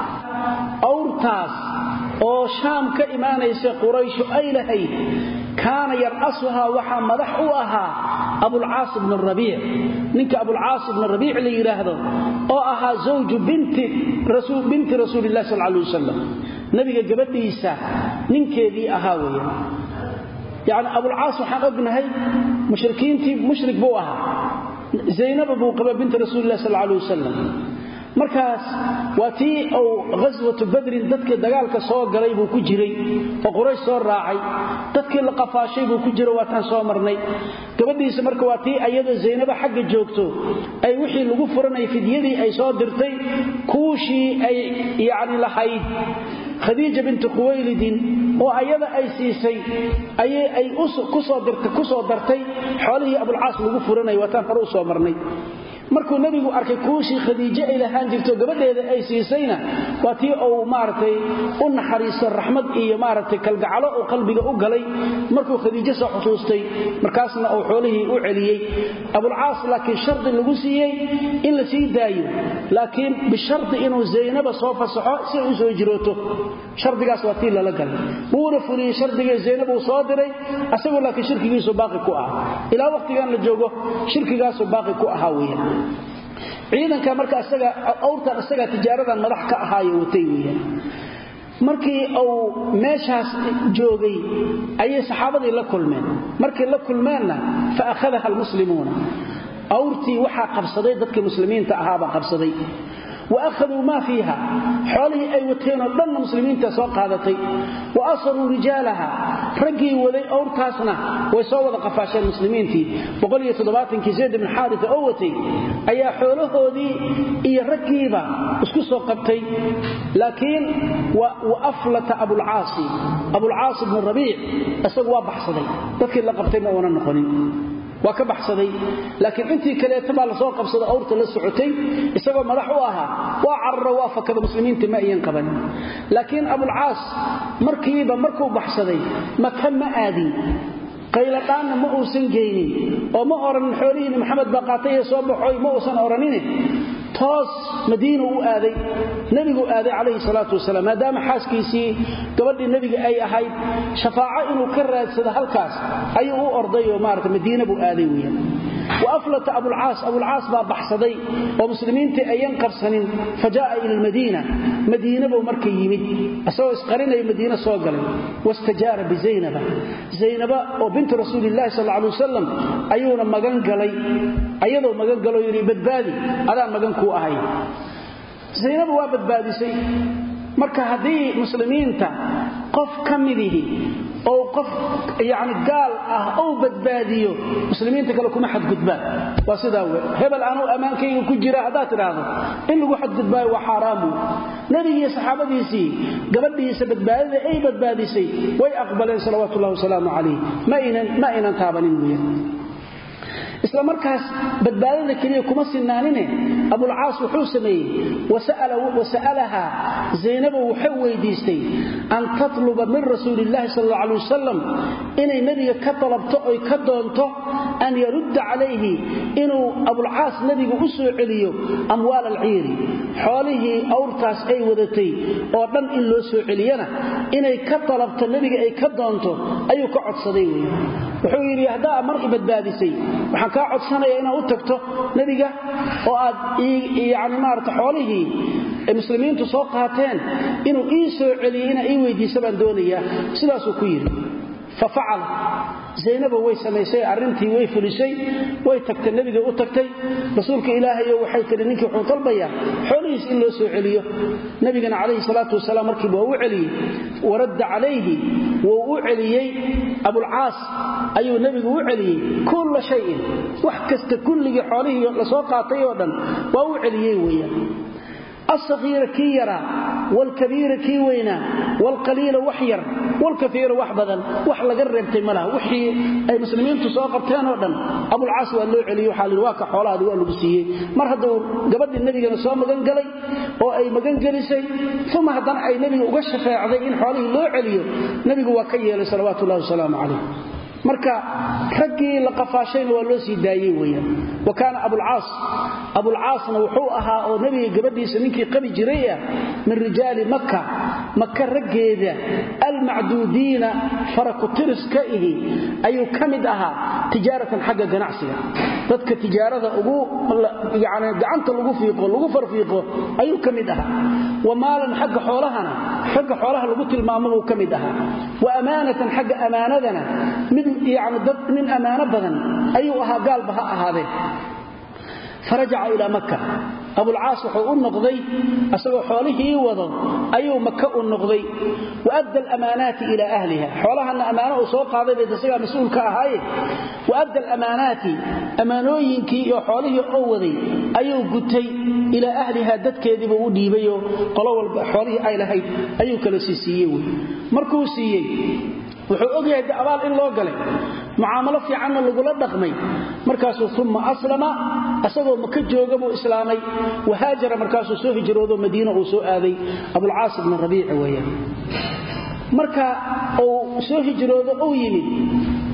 أورتاس أو شام كإيماني سي قريش أي لهي كان يرأسها وحا مدحوها أبو العاص بن الربيع نك أبو العاص بن الربيع اللي يراهده أو أها زوج بنت رسول بنت رسول الله صلى الله عليه وسلم نبي قبل إيسا نك ذي أهاوية يعني أبو العاص وحا أبنهي مشركين تي مشرك بوها زينب أبو قبل بنت رسول الله صلى الله عليه وسلم markaas waati oo ghazwatu badr dadka dagaalka soo galay buu ku jiray oo Quraysh soo raacay dadkii la qafaashay buu ku jiray waataan soo marnay gabadhiisa marka waati ayada Zaynab xagga joogto ay wixii lagu furanay fidiyadii ay soo dirtay kuushii ay yaani lahayd Khadija bint Khuwaylid oo ayada ay siisay ay ay ku soo dirtay ku soo dartay xoolihii Abu al-Aas lagu furanay waataan faro soo marnay markuu nabigu arkay kuushii Khadiija ay lahaan jirto gabadheeda ay siisayna waatii oo maartay u naxariiso raxmad iyo maartay kalgacalo oo qalbiga u galay markuu Khadiija soo xusuustay markaasna oo xoolihii u celiyay Abu al-Aas laakiin shardi lagu siiyay in la sii daayo laakiin bisharti inuu Zaynab soo fasaxo si uu soo jirooto shardigaas waatii la galay buura fuliyay shardiga Zaynab uu soo diray asagoo laakiin shirkigiisu baaqi ku ah ila waqtigan la joogo shirkigaas baaqi ku ah weeyaan ciidanka marka asaga awrtan asaga tijaaradan madax ka ahaayo watay weeyaan markii uu meeshaas joogay ayay saxaabadii la kulmeen markii la kulmeenna fa akhadaha almuslimuuna awrtii waxa qabsaday dadka muslimiinta ahaaba qabsaday واخذوا ما فيها حوله اي وتين ودن مسلمين سو قادتي واصروا رجالها رجي ودي اورتاسنا وسو ودا قفاشين المسلمين boqol iyo toddobaatan kii Zayd ibn Harith awati ayaa xoolahoodii iyo ragiiba isku soo qabtay laakiin wa aflata Abu al-Aas Abu al-Aas ibn Rabi' asagu waa baxsaday dadkii la qabtay ma wana noqonin waa ka baxsaday laakiin intii kale tabaa la soo qabsaday awrta la socotay isagoo madax u ahaa waa carra waafaqada muslimiinta ma ayeen qaban laakiin Abu al-Aas markiiba markuu baxsaday ma kan ma aadin qayladaan ma uusan geeynin oo ma oran xoolihiin Maxamed baqaatay soo baxoy ma uusan oranin toos Madiina uu aaday nabigu aaday calayhi salaatu wasalaam maadaama xaaskiisii gabadhii nabiga ay ahayd shafaaca inuu ka raadsado halkaas ayuu u orday oo maarta Madiina buu aaday weeyaan وافلت ابو العاص ابو العاص با بخصدي ومسلمينتي ايان قبسنين فجاء الى المدينه مدينه بو markay yimid asoo isqarinay madiina soo galay واستجار بزينب زينب oo bint rasuulillaah sallallahu alayhi wasallam ayuuna magan galay ayadoo magan galo yiri badbaadi adaa magan ku ahay زينب waa badbaadisay marka hadii muslimiinta qof kamidihi oo qof yaani gaal ah oo badbaadiyo muslimiinta kale kuma xad gudbaan waa sidaa weey hebel aanu amaankayga ku jira hadaa tiraahdo in lagu xad gudbaayo waa xaraam nabiga iyo saxaabadiisii gabadhiisa badbaadada ay badbaadisay way aqbaleen salawaatu allah wasalaamu alayhi ma inan ma inan taabanin weey isla markaas badbaadada kaliya kuma sinaanine Abu al-Aas wuxuu sameeyay wasaala wasaalaha Zaynab wuxuu weydiistay an tatluba min rasuulillaah sallallahu alayhi wasallam inay nabiga ka talabto oo ka doonto an yurd alayhi inuu Abu al-Aas nabiga u soo celiyo amwaal al-ciir xoolihi awrtaas ay wadatay oo dhan in loo soo celiyana inay ka talabto nabiga ay ka doonto ayuu ka codsaday wuxuu yiri hadaa mar badbaadisay waxaan ka codsanaya inaad u tagto nabiga oo aad yaani maarta xoolihii ee muslimiintu soo qaateen inuu ii soo celiyo ina ii weydiiso baan doonaya sidaas uu ku yiri ففعل زينب way sameysay arintii way fulisay way tagtay nabiga u tagtay rasuulka ilaahay waxay tiri ninkii wuxuu talbaya xoolihiis in loo soo celiyo nabigana kaleey salaatu wasalaam markii buu u celiyay warad alayhi wuu u celiyay Abu al-Aas ayuu nabigu u celiyay kullu shay wax kasta kulliga xoolihii la soo qaatay oo dhan waa u celiyay weeyaan الصغير كي يرى والكبير كي وينا والقليل وحير والكثير وحبدا وحلا قربتي ملها وحي أي مسلمين تساقبتين ودن أبو العاص وقال علي وحال الواقع حولها دي وقالوا بسيئي مرهدوا قبل النبي قال سوى مغان قلي أو أي مغان قلسي ثم هدان أي نبي وقشف عضيين حوله اللو علي نبي وكيه لصلوات الله والسلام عليه marka ragii la qafaasheen waa loo sii daayay weeyaan wakaana Abu al-Aas Abu al-Aas wuxuu ahaa oo nabiga gabadhiisa ninkii qabi jiray min rijaali makka makka rageeda al-macduudina faraku tiriskaihi ayuu kamid ahaa tijaaratan xagga ganacsiga dadka tijaarada ugu yaani gacanta lagu fiiqo lagu farfiiqo ayuu kamid ahaa wamaalan xagga xoolahana xagga xoolaha lagu tilmaamo kamid ahaa wa amaanatan xagga amaanadana mid يعني ضد من أمانة بدن أيها قال بها هذا فرجع إلى مكة أبو العاص وحو النقضي أسوى حوله وضن أيو مكة النقضي وأدى الأمانات إلى أهلها حولها أن أمانة وصوق هذا بيتسيقى مسؤول كأهاي وأدى الأمانات أمانوين كي حوله أوضي أيو قتي إلى أهلها دد كذب وديبيو قالوا حوله أيلهي أيو كالسيسيوي مركوسيي wuxuu ogyahay abaal in loo galay mucaamalo fiican lagu la dhaqmay markaas uu thumma aslama asagoo maka jooga buu islaamay wahaajara markaas uu soo hijroodo Madiina uu soo aaday Abu al-Aas ibn Rabi' weeyaan marka uu soo hijroodo oo yimid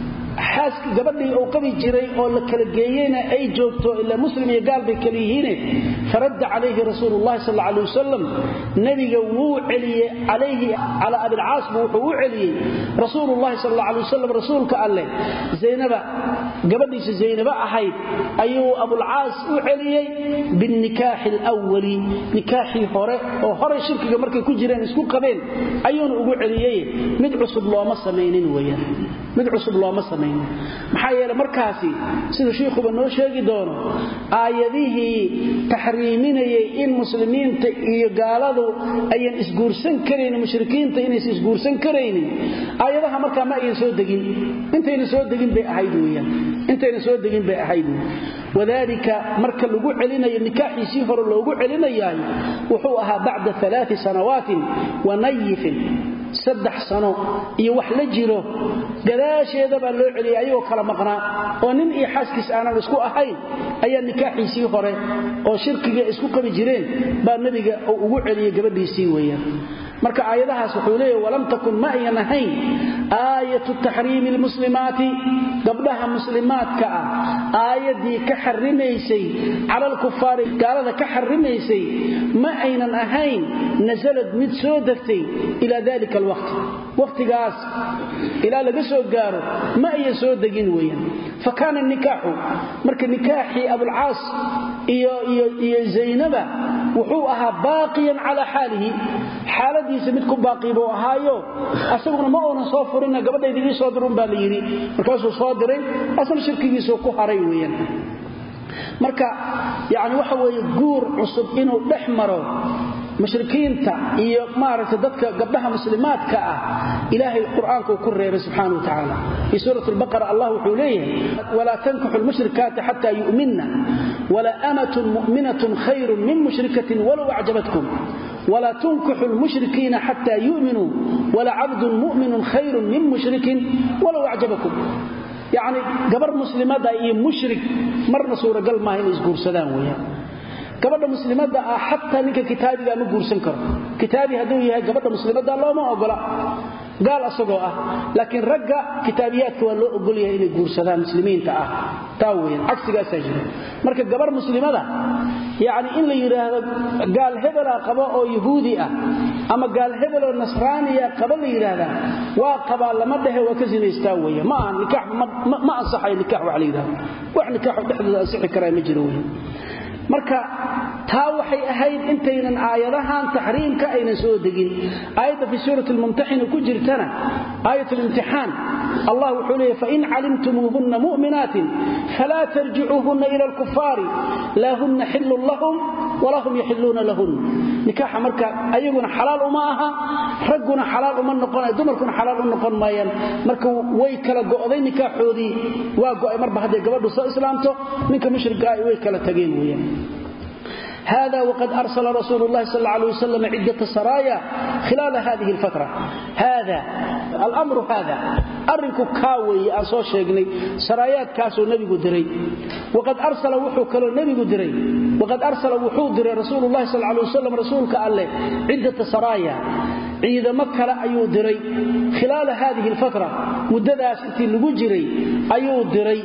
xaaska gabadhii oo qabi jiray oo la kala geeyayna ay joogto ila muslim iyo gaal bay kala yihiin farad alayhi rasuulullah sallallahu alayhi wasallam nabiga wuu celiyay alayhi ala abi al-aas wuu celiyay rasuulullah sallallahu alayhi wasallam rasuulka alle zaynaba gabadhiisa zaynaba ahayd ayuu abu al-aas u celiyay bin nikah al-awwali nikahi hore oo hore shirkiga markay ku jireen isku qabeen ayuuna ugu celiyay mid cusub looma sameeynin weeyaan mid cusub looma sameeynin maxaa yeelay markaasi sida sheekhuba noo sheegi doono aayadihii tahriiminayay in muslimiinta iyo gaaladu ayaan isguursan kareen mushrikiinta inay isguursan kareen aayadaha markaa ma ay soo degin intayna soo degin bay ahayd weeyaan intayna soo degin bay ahayd wadaalika marka lagu celinayo nikaaxiisii hore loogu celinayaa wuxuu ahaa bacda thalath sanawaat wa nayf saddex sano iyo wax la jiro gadaasheeda baa loo celiyay ayuu kala maqnaa oo nin iyo xaaskiis aanan isku ahayn ayaa nikaaxiisii hore oo shirkiga isku qabi jireen baa nabiga uu ugu celiyay gabadhiisii weeyaan marka aayadahaas wuxuu leeyahay walam takun ma aynahayn aayatu tahriim almuslimaati gabdhaha muslimaadka ah aayadii ka xarimaysay cala al-kufaar gaalada ka xarimaysay ma aynan ahayn nazalad mid soo degtay ila dalika alwaqt waqtigaas ila laga soo gaaro ma ay soo degin weeyaan fakana nikahu marka nikaahi abu al-aas iyo iyo zaynaba wuxuu ahaa baaqiyan ala halihi xaaladiisa mid ku baaqibo ahaayo asaguna ma oona soo furina gabadheedii soo dirun baa la yiri markaasuu soo diray asal shirkigiisa ku haray weeyaan marka yaani waxa weeye guur cusub inuu dhaxmaro mushrikiinta iyo maaragta dadka gabdhaha muslimaadka ah ilaahay quraanka ku reebay subhanahu wa ta'ala fi surah al-baqara allah wuxuu leeyahay wala tankihu al-mushrikaati hatta yu'minna wala amatun mu'minatun khayrun min mushrikatin walau a'jabatkum ولا تنكحوا المشركين حتى يؤمنوا ولا عبد مؤمن خير من مشرك ولو أعجبكم يعني قبر مسلمة أي مشرك مرنا سورة قل ما هي نسقور سلام وياه قبر مسلمة حتى لك كتابي لا نقور سنكر كتابي هدوية قبر مسلمة الله ما أقول قال أصدقاء لكن رجع كتابيات ولو أقول له إني قور سلام مسلمين تأه تاوين عكس قال سجن مركب قبر مسلمة يعني إن اللي يراه قال هبلا قباء يهودي أما قال هبلا نصراني قبل يراه وقبل لما ده وكزن يستوي ما نكاح ما, ما أنصح نكاح عليه ده وإحنا نكاح بحدث أصح كرام يجروه marka taa waxay ahayd intaynan aayadahan tahriimka ayna soo degin aayada fi suuratul mumtahin ku jirtana aayatul imtihan Allah wuxuu leeyahay fa in alimtumuhunna mu'minatin fala tarji'uhunna ila al-kuffari la hunna hillun lahum wa lahum yahilluna lahun nikaah marka ayaguna xalaal uma aha raguna xalaal uma noqonay dumarkuna xalaal u noqon maayaan marka way kala go'day nikaaxoodii waa go'ay marba haday gabadhu soo islaamto ninka mushriga ay way kala tageen weeyaan هذا وقد أرسل رسول الله صلى الله عليه وسلم عدة سرايا خلال هذه الفترة هذا الأمر هذا أرنك كاوي أصوى شيقني سرايات كاسو نبي قدري وقد أرسل وحو كالو نبي قدري وقد أرسل وحو دري رسول الله صلى الله عليه وسلم رسولك الله عدة سرايا عيدا مكة أيو دري خلال هذه الفترة مددا ستي لقجري أيو دري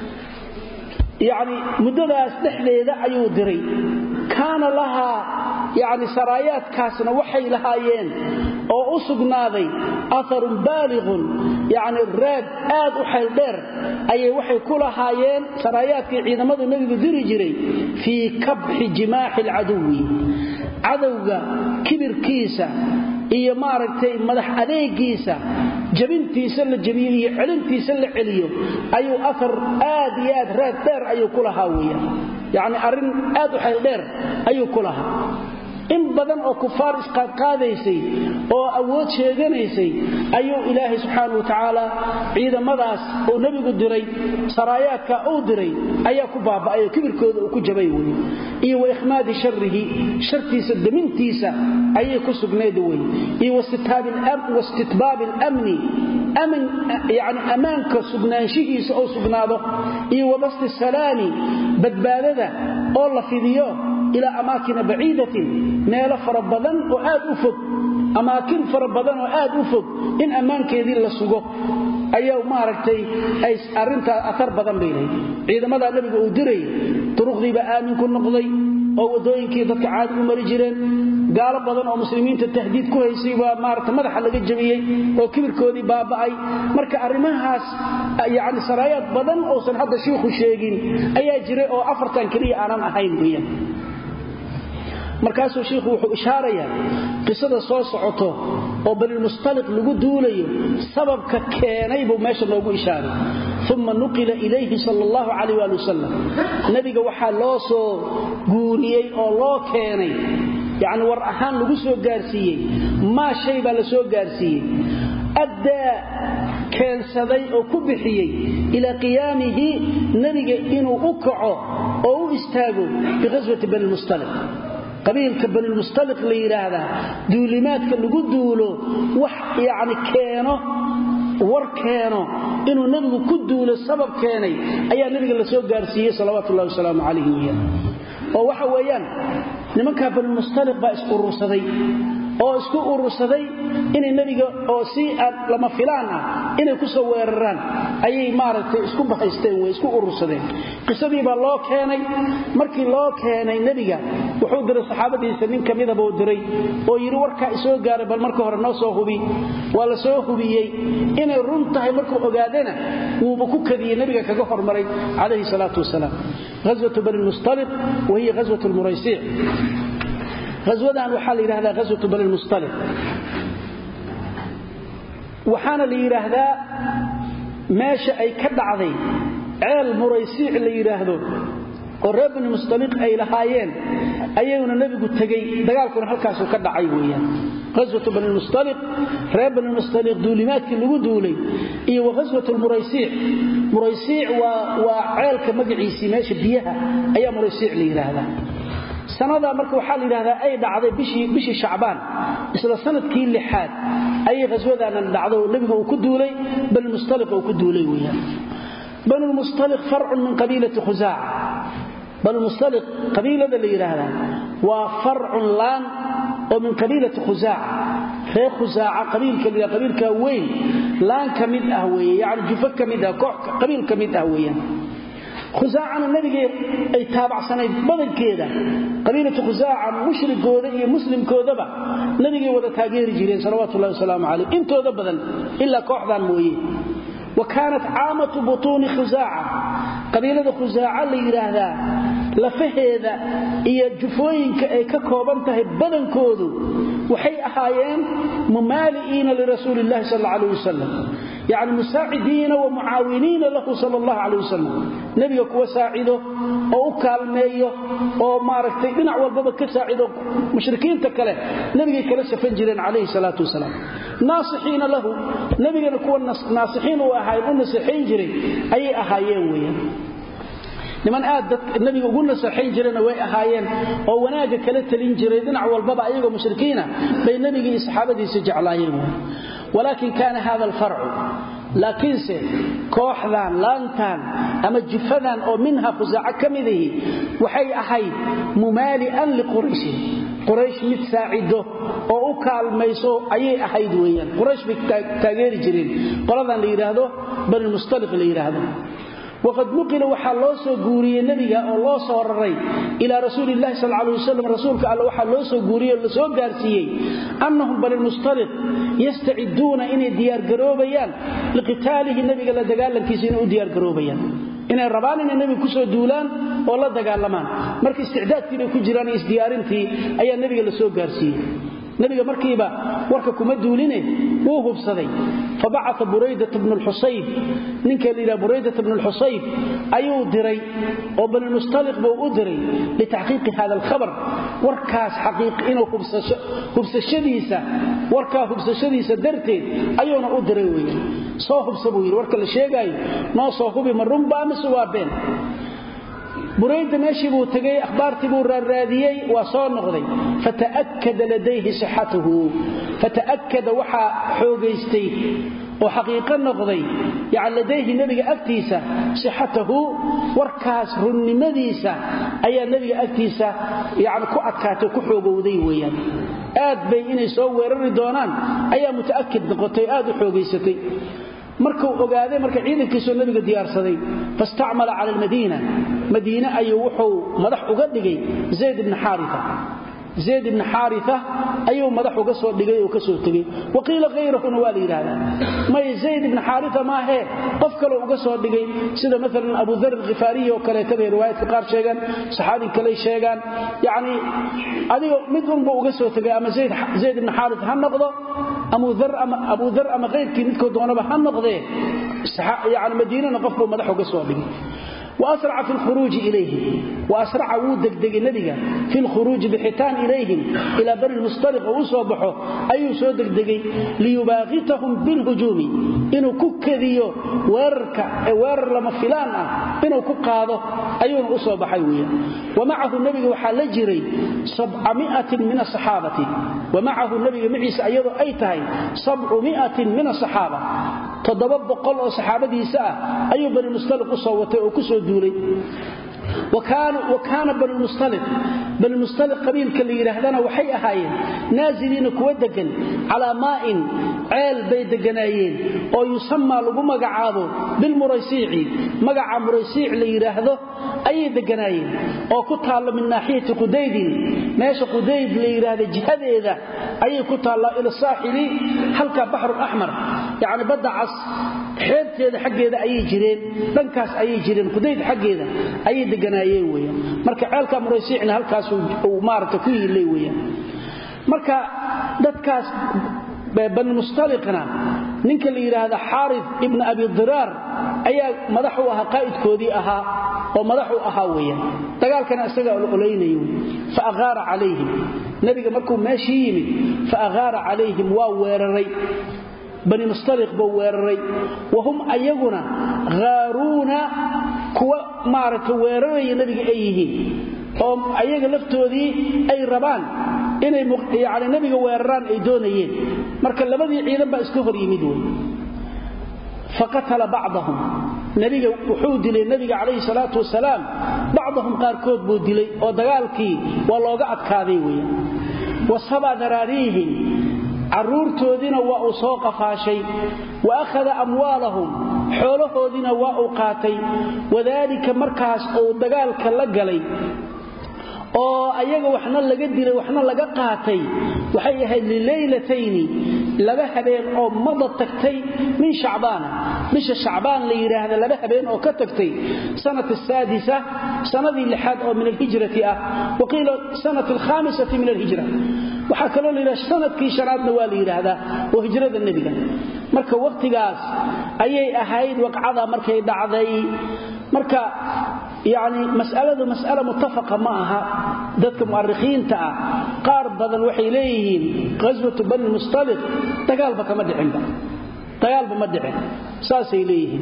يعني مددا سنحلي أيو دري كان لها يعني سرايات كاسنا وحي لهايين او اسغناداي اثر بالغ يعني الراد اد وحيل دير اي وحي كلهايين سرايات ciidamada nabiga diri jiray fi kabh jimaah al'adu adawga kibirkiisa iyo maaragtay madax adeegiisa jabintiisa la jabiyo iyo celintiisa la celiyo ayuu afar aad iyo aad raad dheer ayuu kulahaawaya يعني أرن آد وحيل دير أيو كلها إن بدن أو كفار إسقاط قاديسي أو أود شيغانيسي أيو إلهي سبحانه وتعالى عيدا مداس أو نبي قدري سراياك أو دري أيو كبابا أيو كبير كود أو كجبيوني إيو إخماد شره شرتيس الدمنتيسة أيو كسبنيدوي إيو استتباب الأمن واستتباب الأمن أمن يعني أمانك سبنانشيس أو سبناده إيو بسط السلام بدبالده الله في ديو إلى أماكن بعيدة ميل فربضان وآد أفق أماكن فربضان وآد أفق إن أمان كيدين لسوقه ayaa maaragtay ay arinta athar badan beelay ciidamada nabiga uu diray turuqdiiba aamin ku noqday oo wadooyinkii dadka caadi u mari jireen gaalo badan oo muslimiinta tahdiid ku haysay waa maaragtay madaxa laga jabiyay oo kibirkoodii baaba'ay marka arimahaas yaani saraayad badan oo san hadda sheekhu sheegin ayaa jiray oo afartan kaliya aanan ahayn weeyaan markaasuu sheekhu wuxuu ishaarayaa qisada soo socoto oo bani mustaliq lagu duulayo sababka keenay buu meesha loogu ishaaray thumma nuqila ilayhi sallallahu alayhi wa sallam nabiga waxa loo soo guuriyay oo loo keenay yaani war ahaan lagu soo gaarsiiyay ma shay baa la soo gaarsiiyay adda keensaday oo ku bixiyay ila qiyaamihi nabiga inuu u kaco oo u istaago bi ghazwati bani mustaliq qabiilka bani mustaliq la yiraahdo duulimaadka lagu duulo wax yaani keeno war keeno inuu nabigu ku duulo sabab keenay ayaa nabiga la soo gaarsiiyay sallallahu alayhi wa sallam oo waxa weeyaan nimanka bani mustaliq baa isku urursaday oo isku urursaday inay nabiga oo si lama filaan ah inay ku soo weeraraan ayay maaragtay isku bahaysteen way isku urursadeen qisadii baa loo keenay markii loo keenay nabiga wuxuu diray saxaabadiisa nin kamid ah buu diray oo yiri warka isoo gaaray bal marka hore noo soo hubi waa la soo hubiyay inay run tahay markuu ogaadana uu ku kadiyay nabiga kaga hormaray calayhi salaatu wasalaam ghazwatu bani mustaliq wa hiya ghazwatu al-muraysi' غزوان وحال يراهدا غزوة بني المصطلق وحانا اللي يراهدا ماشي اي كدعدي عيل مريسيع اللي يراهدو قرب بني المصطلق اي لهايين ايونا نبيغو تغي دغالكون halkaas uu ka dhacay weeyaan غزوة بني المصطلق ريب بني المصطلق duulimaadkii lagu duulay iyo غزوة المريسيع مريسيع waa ceelka magaciisi meesha biyaha ayaa مريسيع la yiraahdaa sanada marka waxa la yiraahdaa ay dhacday bishii bishii Shacbaan isla sanadkii lixaad ay qaswadaana dhacdo nabiga uu ku duulay bal mustaliq uu ku duulay weeyaan bal mustaliq farc min qabiilati khuzaa bal mustaliq qabiilada la yiraahdaa waa farc laan oo min qabiilati khuzaa reer khuzaa qabiilka la qabiilka weyn laan kamid ah weeyaan yaani jufa kamid ah koox qabiil kamid ah weeyaan خزاعة النبي أي تابع سنة بدل كذا قبيلة خزاعة مشرك كذا هي مسلم كذا بقى النبي وذا تاجر جيرين صلوات الله وسلامه عليه أنت هذا بدل إلا كوحدا مويه وكانت عامة بطون خزاعة قبيلة خزاعة اللي يراها لفهذا هي جفوين ككوبنته بدن كودو وحي أحيان ممالئين لرسول الله صلى الله عليه وسلم يعني مساعدين ومعاونين له صلى الله عليه وسلم نبي كو ساعده او كالميو او ماركتي دينا والبaba ka saacido mushrikiinta kale nabiga kala safan jireen عليه الصلاه والسلام ناصحين له nabigana kuwa naasixiin oo ahay u nasaxin jiray ay ahaayeen weeyaan niman aad dad nabiga ugu nasaxin jireen way ahaayeen oo wanaaga kala talin jiray dinac walbaba ayagoo mushrikiina bay nabiga iyo saxaabadiisa jeclaayeen ولكن كان هذا الفرع لكن كوحدان لانتان اما جفدان او منها خزاعه كميده waxay ahayd mumaali'an liquraysh quraysh mid saacido oo u kaalmayso ayay ahayd weeyaan quraysh bay taageeri jireen qoladan la yiraahdo bani mustaliq la yiraahdo وقد نقل وحا لو سو غوريه نبيغا او لو سو رري الى رسول الله صلى الله عليه وسلم رسولك الله وحا لو سو غوريه لو سو غارسيي انهم بني المصطلق يستعدون ان ديار غروبيان لقتاله النبي لا دغالنكيس ان ديار غروبيان in ay rabaan in nabiga ku soo duulaan oo la dagaalamaan markii istidaadkii ku jiraan isdiyaarintii ayaa nabiga la soo gaarsiiyay nabiga markiiba warka kuma duuline uu hubsaday fabacatha buraydah ibn al-husayb ninka leeyahay buraydah ibn al-husayb ayuu diray oo bani mustaliq buu u diray li tahqiiq hada al-khabar warkaas xaqiiq inuu hubsasho hubsashadiisa warka hubsashadiisa darteed ayuuna u diray weeyaan soo hubsabo warka la sheegay noo soo hubi marumba ama suwaabeen بريد ماشي بو تغي اخبارتي بو راديي وا سو نقدي فتاكد لديه صحته فتاكد وحا خوغيستي وحقيقه نقدي يعني لديه نبي افتيسا صحته وركاس رنمديسا ايا نبي افتيسا يعني كو ادكاته كو خوغودي ويان aad bay inay soo weerari doonaan ayaa mutaakid noqotay aad u xoogeysatay markuu ogaaday marka ciidankiisu nabiga diyaarsaday fastacmala ala almadina madina ayuu wuxuu madax uga dhigay zayd ibn haritha زيد بن حارثة أيوم مدحو قصوا لقيه وكسوا تقيه وقيل غيره نوالي هذا ما زيد بن حارثة ما هي قفكلوا وقصوا لقيه سيدا مثلا أبو ذر الغفاري وكلا كذا رواية فقار شيئا صحابي كلي شيئا يعني أديه مدهم وقصوا تقيه أما زيد, زيد بن حارثة هالنقضة أبو ذر أما, أبو ذر أما غير كي نتكو دوانا هالنقضة يعني مدينة نقفوا مدحو قصوا لقيه وأسرع في الخروج إليه وأسرع ودك دق النبي في الخروج بحيتان إليهم إلى بني المصطلق وصبحه أي سودك دقي ليباغتهم بالهجوم إنه ككذيو ورك ور لما فلان إنه كقاضه أيون أصبح حيوية ومعه النبي وحال جري سبعمائة من الصحابة ومعه النبي معيس أيضا أيتهي سبعمائة من الصحابة تضبب قل صحابة ساعة أي بني المصطلق صوته وكسو دولي وكان وكان بني المصطلق بني المصطلق قبيل كلي يراهدنا وحي اهايين نازلين كودغن على ماء عيل بيدغنايين او يسمى لو مغعابو بالمريسيع مغعا مريسيع لي يراهدو اي دغنايين او كتال من ناحيه قديد ماشي قديد لي يراهد جهديده اي كتال الى الساحل حلقه بحر الاحمر يعني بدعس xeebteeda xageeda ayay jireen dhankaas ayay jireen qudayd xageeda ayay deganaayeen weeyaan marka ceelka muraysiicna halkaas uu maarta ku yilay weeyaan marka dadkaas ban mustaliqna ninka la yiraahdo Harith ibn Abi Dirar ayaa madax u ahaa qaa'idkoodii ahaa oo madax u ahaa weeyaan dagaalkana isaga uu uleeynayo fa aghaara calayhim nabiga markuu meeshii yimid fa aghaara calayhim waa weeraray بني مصطلق بويرري وهم ايغنا غارون كوا مارك ويرري نبي ايهين oo ayaga laftoodii ay rabaan inay yaani nabiga weeraraan ay doonayeen marka labadii ciidan ba isku hor yimid way faqatala ba'dahum nabiga wuxuu dilay nabiga kaleey salaatu wasalaam ba'dahum qaarkood buu dilay oo dagaalkii waa looga adkaaday way wasaba dararihin caruurtoodina waa uu soo qafaashay wa akhada amwaalahum xoolahoodina waa uu qaatay wadaalika markaas oo dagaalka la galay oo ayaga waxna laga dilay waxna laga qaatay waxay ahayd leeylatayn laba habeen oo mada tagtay min shacbaan bisha shacbaan la yiraahdo laba habeen oo ka tagtay sanad السادسة sanadii lixaad oo min al-hijrati ah waqila sanad al-khamisati min al-hijra waxa kale la yiraahdo sanadkii shanaadna waa la yiraahdaa oo hijrada nabiga marka waqtigaas ayay ahayd waqcada markay dhacday marka يعني مسألة مسألة متفقة معها ذاتك مؤرخين تاع قار بدل وحي ليهين غزوة بني المصطلق تقالبك مدعين تقالب مدعين ساسي ليهين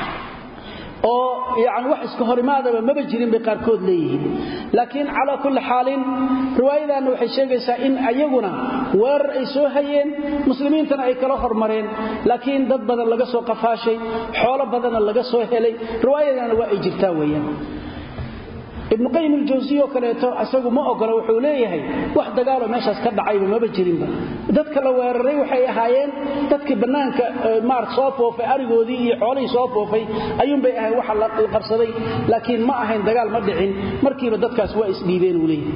oo yaani wax iska horimaadaba ma jirin bay qaar kood leeyihiin laakiin ala kulli xaalin riwaayadan waxay sheegaysaa in ayaguna war ay soo hayeen muslimiintana ay kala hormareen laakiin dad badan laga soo qafaashay xoolo badan laga soo helay riwaayadan waa ay jirtaa weeyaan ibn qayyim al-jawziyyo kaleeto asagu ma ogola wuxuu leeyahay wax dagaalo meeshaas ka dhacay ma jirinba dadka la weeraray waxay ahaayeen dadka banaanka maar soo foofay arigoodii iyo xoolihii soo foofay ayuun bay ahay waxa la qabsaday laakiin ma ahayn dagaal ma dhicin markiiba dadkaas waa isdhiibeen u leeyahay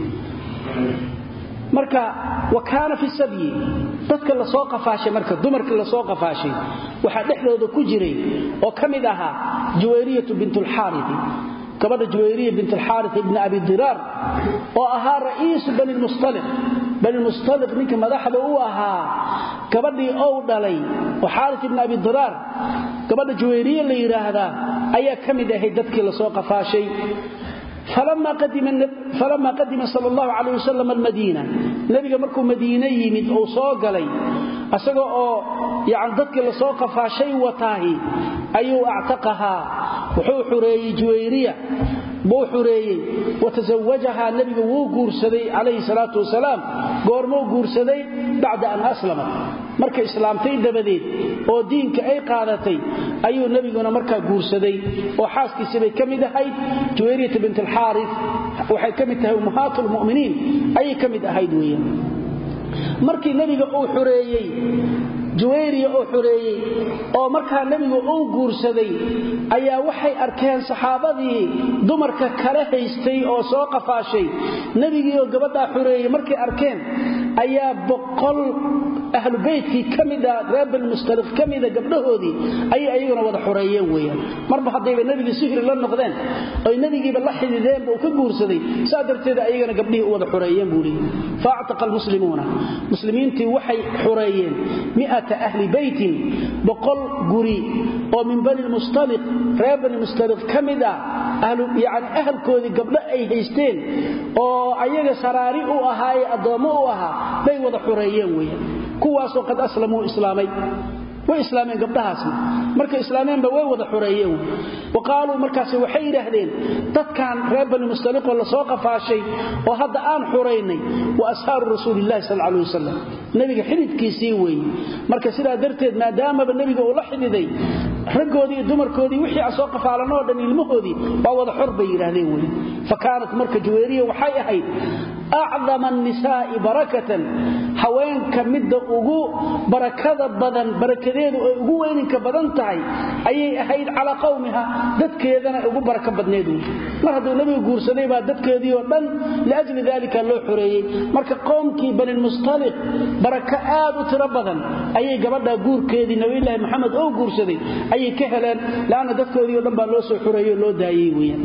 marka wakaana fi sabyi dadka la soo qafaashay marka dumarka la soo qafaashay waxa dhexdooda ku jiray oo kamid aha Juwayriyah bint al-Harith كبر جويرية بنت الحارث ابن أبي الضرار وأها رئيس بني المصطلق بني المصطلق منك مدحب أوها كبر أوضى لي وحارث ابن أبي الضرار كبر جويرية اللي يراهدا أي كمدة هيدتك لسوق فاشي فلما قدم فلما قدم صلى الله عليه وسلم المدينة نبي مركو مدينة يمد أو سوق لي أسقى يعني ذاتك لسوق فاشي وطاهي أيو أعتقها وحو حريي جويرية بو حريي وتزوجها النبي وو غورسدي عليه الصلاه والسلام غورمو غورسدي بعد ان اسلمت marka islaamtay dabadeed oo diinka ay qaadatay ayuu nabiguna marka guursaday oo xaaskiisa bay kamid ahayd Juwayriyah bint al-Harith waxay kamid tahay ummahatul mu'miniin ay kamid ahayd weeyaan markii nabiga uu xureeyay juwayriya oo xureeyay oo markaa nabigu uu guursaday ayaa waxay arkeen saxaabadii dumarka kala haystay oo soo qafaashay nabigii oo gabadha xureeyay markay arkeen ayaa boqol ahlu beedkii kamida reebel mustaliq kamida gabdhahoodii ay ayaguna wada xureeyeen weeyaan marba hadayba nabiga sihir la noqdeen oo nabigiiba la xidideen oo ka guursaday saadarteeda ayagana gabdhihii wada xureeyeen buu leeyahay fa'ataqa almuslimuuna muslimiintii waxay xureeyeen mi'ata ahli baytin boqol guri oo min bani mustaliq reebel mustaliq kamida ahlu yaani ahlkoodii gabdha ay haysteen oo ayaga saraari u ahaay adoomo u ahaa bay wada xureeyeen weeyaan kuwaasoo qad aslamu islaamay way islaameen gabdhahaasna marka islaameenba way wada xureeyeen waqaalu markaas waxay yiraahdeen dadkan reer bani mustaliq oo la soo qafaashay oo hadda aan xureynay wa ashaaru rasuulillaah sallallahu alayhi wasallam nabiga xididkiisii weey marka sidaa darteed maadaama nabiga uu la xididay ragoodii dumarkoodii wixii soo qafaalanoo dhan ilmahoodii waa wada xor bay yiraahdeen weey fakaanat marka juwayriya waxay ahayd أعظم النساء بركة حوانك مد أغو بركة بدن بركة أغو وينك بدن تاي أي أحيد على قومها ددك يدنا أغو بركة بدنيدو مرهدو نبي يقول سنيبا ددك يديو بن لأجل ذلك اللو حريي مركة قومك بن المصطلق بركة آد وتربضا أي قبضا قور كيدي نبي الله محمد أو قور سني أي كهلا لأن ددك يديو بن بلوسو حريي لو دايويا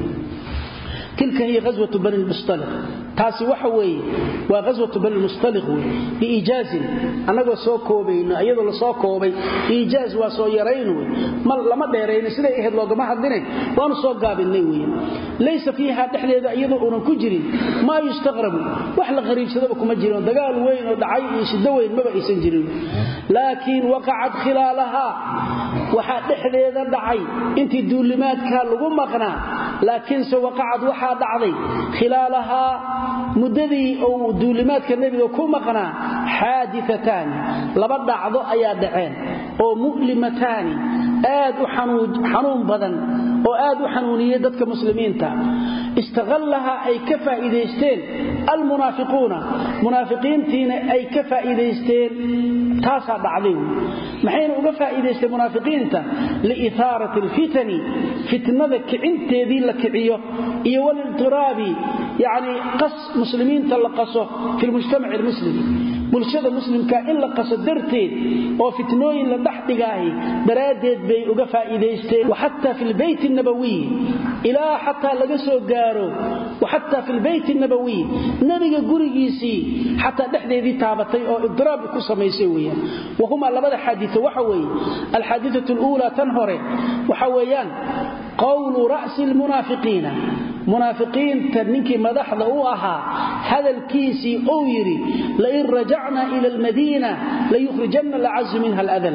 تلك هي غزوة بني المصطلق taasi waxa weeye waa ghazwatu bani mustaliq bi ijaaz anaga soo koobayno ayadoo la soo koobay ijaaz waa soo yarayno mal lama dheerayno sida ahayd loogama hadlinay waanu soo gaabinay weeye laysa fiha dhaxdeeda ayadoo uuna ku jirin ma yustaqrabu wax la qariibsadaba kuma jiro dagaal weyn oo dhacay iyo shida weyn maba aysan jirin laakiin waqacad khilalaha waxa dhaxdeeda dhacay intii duulimaadka lagu maqnaa laakiin se waqacad waxa dhacday khilalaha mudadii oo duulimaadka nabiga ku maqnaa xaadithatan laba dhacdo ayaa dhaceen oo mu'limatan aad u xanuun badan oo aad u xanuuniyay dadka muslimiinta istaghallaha ay ka faa'iideysteen almunaafiquuna munaafiqiintiina ay ka faa'iideysteen taasa dhacday maxayna uga faa'iideysteen munaafiqiinta liitharati alfitani fitnada kicinteedii la kiciyo iyo wal intirabi yani qas muslimiinta la qaso fi mujtamac almuslimi bulshada muslimka in la qaso darteed oo fitnooyin la dhaxdigaahay daraadeed bay uga faa'iideysteen hatta fil bayt an-nabawi ila hatta laga soo gaaro hatta fil bayt an-nabawi nabiga gurigiisii hatta dhaxdeedii taabatay oo idraab ku sameysay weeyaan wahuma labada xadiis waxa weey al hadithatu al-ula tan hore waxa weeyaan qawlu ra's al-munafiqina منافقين تنكي مدحض أوها هذا الكيسي أو يري لئن رجعنا إلى المدينة ليخرجن العز منها الأذل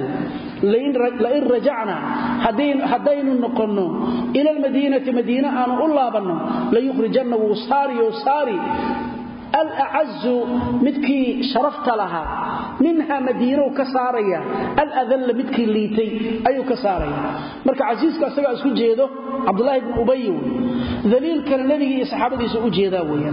لئن رجعنا هدين, هدين النقلنا إلى المدينة مدينة أنا أولا بنا ليخرجن وصاري وصاري الأعز مدكي شرفت لها منها مدينة وكسارية الأذل مدكي الليتي أي كسارية مركا عزيزك أسرع أسكو جيدو عبد الله بن أبي ذليل كان النبي صحابته يسوء جيدا ويا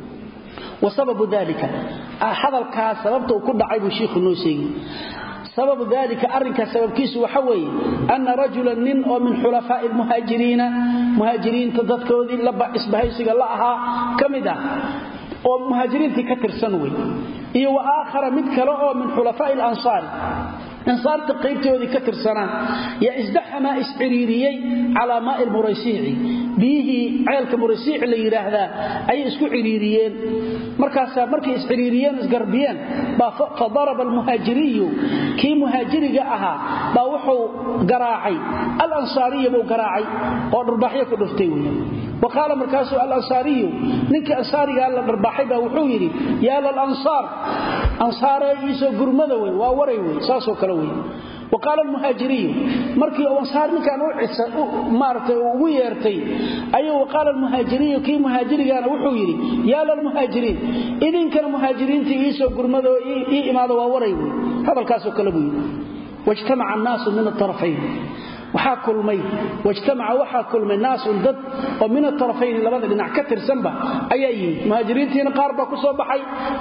وسبب ذلك هذا الكاس سببته كل عيب الشيخ النوسي سبب ذلك أرنك سبب كيس وحوي أن رجلا من من حلفاء المهاجرين مهاجرين تذكروا ذي لبع إسبهيسك الله كمدا ومهاجرين كتر سنوي iyo aakhara mid kale oo min xulafaa al-ansar ansar taqeybtoodii ka tirsanaa ya isdaxama isciriiriyay ala maa al-muraysi'i bihi ceelka muraysi'i la yiraahdo ay isku ciriiriyeen markaas markay isciriiriyeen isgarbiyeen ba fadaraba al-muhajiriyu ki muhajiriga ahaa ba wuxuu garaacay al-ansariya buu garaacay oo darbaxyo ku dhuftay weeyaan وقال مركز الأنصاري نك أنصاري قال للرباحي با وحو يري يا للأنصار أنصار يسو قرمدوي ووريوي ساسو كلوي وقال المهاجري مركي أنصار كان مارته ويرتي أيوه وقال المهاجري كي مهاجري قال وحو يري يا للمهاجرين إذن كان مهاجرين يسو قرمدوي إي إماده ووريوي هذا الكاسو كلوي واجتمع الناس من الطرفين waxaa kulmay wajtamaca waxaa kulmay naasun dad oo min atarafayni labada dhinac ka tirsanba ayaa yimid muhaajiriintiina qaar baa ku soo baxay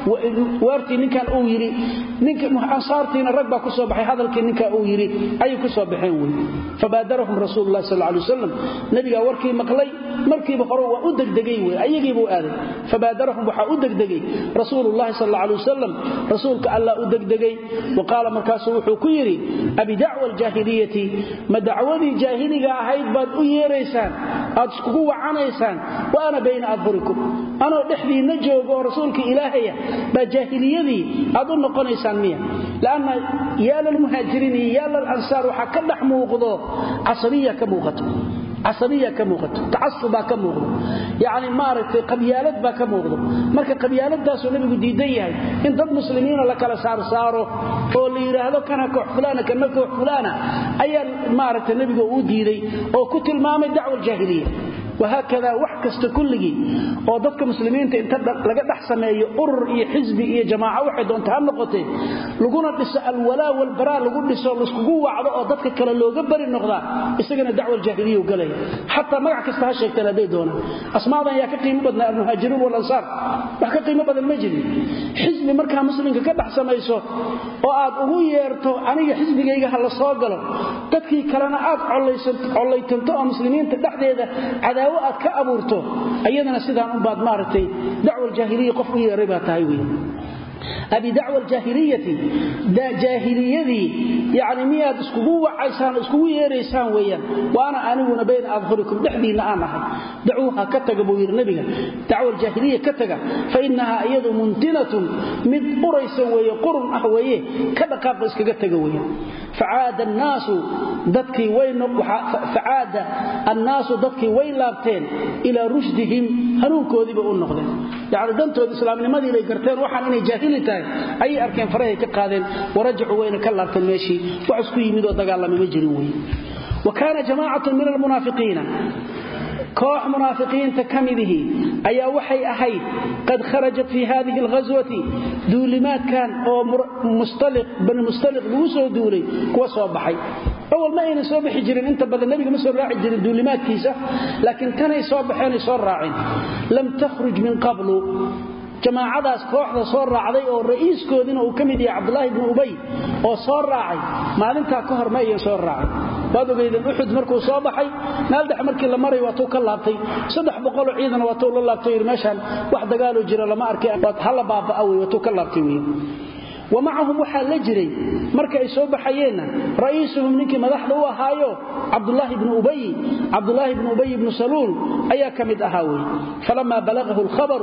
waartii ninkan uu yiri ninka ansaartiina rag baa ku soo baxay hadalkii ninka uu yiri ayay ku soo baxeen way fabaadarahum rasuulullaahi sallallahu alayhi wasallam nabiga warkii maqlay markiiba hore waa u degdegay way ayagii buu aaday fabaadarahum waxa u degdegay rasuulullaahi sallallahu alayhi wasallam rasuulka alla u degdegay waqala markaasuu wuxuu ku yiri abi da'wa al-jaahiliyati ma da'wadii jaahiliga ahayd baad u yeereysaan aad isku wacanaysaan wa ana bayna adhurikum ana dhixdiina joogo rasuulka ilaahay ba jaahiliyadii aad u noqonaysaan miya laana yaal al-muhaajiriin yaal al-ansar waxa ka dhax muuqdo asriya ka muuqato عصبيه كموقت تعصب كموقت يعني مارتي قبيالات با كموقت marka qabyaaladaas nabigu diidan yahay in dad muslimiin la kala saar saaro oo la yiraahdo kana koox fulana kana koox fulana ayaa maartay nabigu uu diiday oo ku tilmaamay dacwal jaahiliya وهكذا وحكست كلغي oo dadka muslimiinta inta laga dhax sameeyo urur iyo xisbi iyo jamaa waxay doonto ha noqotay laguna dhiso alwala wal bara lagu dhiso iskugu wacdo oo dadka kale looga bari noqda isagana dacwal jaahiliya u galay hatta magac kasta ha sheegtana day doona asmaadan yaa ka qiimo badna al-muhaajiriin wal ansar wax ka qiimo badan ma jirin xisbi marka muslimka ka dhax sameeyso oo aad ugu yeerto aniga xisbigayga hal soo galo dadkii kalena aad colaysan colaytanto oo muslimiinta dhaxdeeda aad ka abuurto ayadana sidaan u baad maartay dacwal jaahiliya qof u yeeray baa tahay weey abi dacwal jaahiliyati da jaahiliyadi yaani miyaad iskugu wacaysan iskugu yeereysaan weeyaan waana aniguna been adhurikum dhaxdiina aan ahay dacwuha ka taga buu yiri nabiga dacwal jaahiliya ka taga fa innaha ayadu muntinatun mid uraysa weeye qurun ah weeye ka dhaqaaq iskaga taga weeye faada an-naas dadkii wayno faada an-naas dadkii way laabteen ila rushdihim hanuunkoodiba u noqdeen yaani dantood islaamnimadii ay garteen waxaan inay jaahili tahay ay arkeen farahay ka qaadeen warajuu wayna ka laabteen meeshii wax isku yimid oo dagaalamay ma jirin weey وكان جماعه من المنافقين كوح منافقين تكمله أي وحي أحيد قد خرجت في هذه الغزوة دولمات كان أو مستلق بن مستلق بوسو دولي كوسو بحي أول ما ينسوا بحجرين انت بدل النبي مسوا راعي جرين دولمات كيسة لكن كان يسوا بحين يسوا راعين لم تخرج من قبل جماعadaas kooxda soo raacday oo ra'iiskoodina uu kamid yahay Abdullah ibn Ubay oo soo raacay maalinta ka hor ma ay soo raacay baadoogeedan Uhud markuu soo baxay meel dhex markii la maray waa tuu ka laabtay saddex boqol oo ciidan waa tuu la laabtay meeshan wax dagaal oo jira lama arkay hal baaba away waa tuu ka laabtay weey ومعهم وحال لجري marka ay soo baxayeen ra'iisuhum ninkii madaxda u ahaayo Abdullah ibn Ubay Abdullah ibn Ubay ibn Salul ayaa kamid ahaaway falama balaghahu al-khabar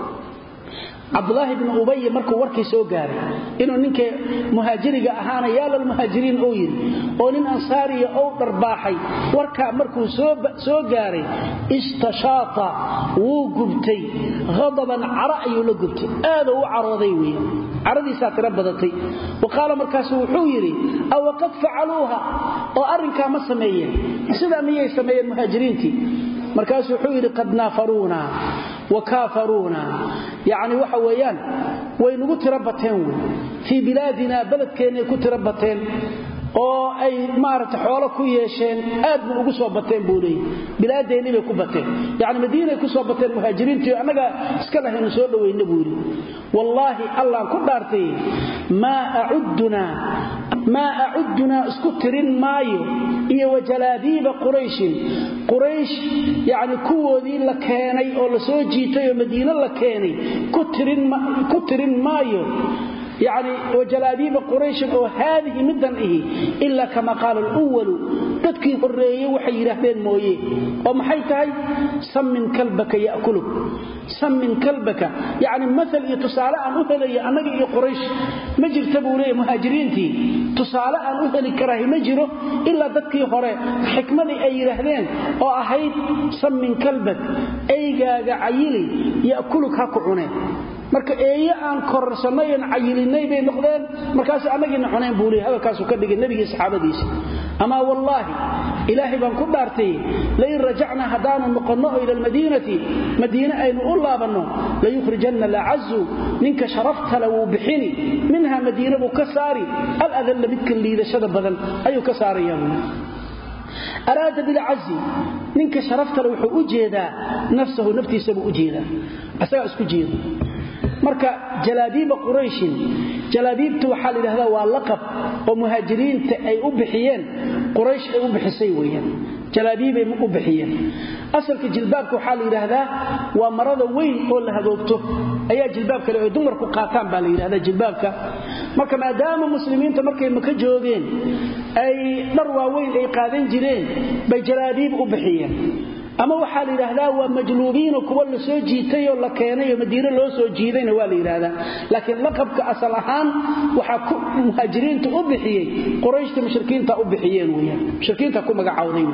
Abdullah ibn Ubay markuu warkii soo gaaray inuu ninka muhaajiriga ahaana yaal muhaajiriin oo yiri oo nin ansaariya oo darbaaxay warka markuu soo soo gaaray istashaata wuu gubtay ghadaban arayu la gubtay aad uu carooday weey aradiisa tira badatay waqala markaas wuxuu yiri aw qad faaluha oo arinka ma sameeyeen sida miyay sameeyeen muhaajiriintii markaas wuxuu yiri qad nafaruna وكافرونا يعني waxa weeyaan way nagu tirabateen fi biladina baladkeena ku tirabateen oo ay maarta xoolo ku yeesheen aad buu ugu soo bateen buulay bilaadeena bay ku bateen yaani madiina ku soo bateen muhaajiriintii anaga iska lahayn soo dhaweeyna buuli wallahi allah ku dhaartay ma a'uduna ma a'uduna isku tirin maayo iyo wajalaadiba quraysh quraysh yaani kuwoodii la keenay oo la soo jiitay oo madiina la keenay ku tirin ku tirin maayo يعني وجلابيب قريش أو هذه مدن إيه إلا كما قال الأول تدكي قرية وحي رهبين مويه ومحيتهي سم كلبك يأكلك سم كلبك يعني مثل يتصالى أن أهلي أنك قريش مجر تبولي مهاجرين تي تصالى أن أهلي كراه مجره إلا تدكي قرية حكمة أي رهبين أو أحيد سم كلبك أي عيلي يأكلك هكعنين marka eeyo aan korsanay cayilinay bay noqdeen markaas anagina xuneen buulay hadalkaas uu ka dhigay nabiga saxaabadiisa ama wallahi ilaahi baan ku dhaartay la in rajacna hadana noqono ila madinati madina aynu u laabano la yukhrijanna la'azzu ninka sharafta law bixini minha madina bu kasari al adall midkan liidashada badan ayu kasariyaan araada bil azzi ninka sharafta wuxuu u jeedaa nafsuhu naftiisa buu u jeedaa asaga isku jeedo marka jalaabiib quraysh jalaabiibtu waxa la yiraahdaa waa laqab oo muhaajiriinta ay u bixiyeen quraysh ay u bixisay weeyaan jalaabiib ay u bixiyeen asalka jilbaabka waxa la yiraahdaa waa marada weyn oo la hadoogto ayaa jilbaabka ay dumarku qaataan baa la yiraahdaa jilbaabka marka maadaama muslimiinta markay maka joogeen ay dhar waaweyn ay qaadan jireen bay jalaabiib u bixiyeen ama waxa la yiraahdaa waa majluubiin kuwa la soo jiitay oo la keenay Madiina loo soo jiidayna waa la yiraahdaa laakiin laqabka asal ahaan waxa ku muhaajiriinta u bixiyay qurayshta mushrikiinta u bixiyeen weeyaan mushrikiinta ku magacaawday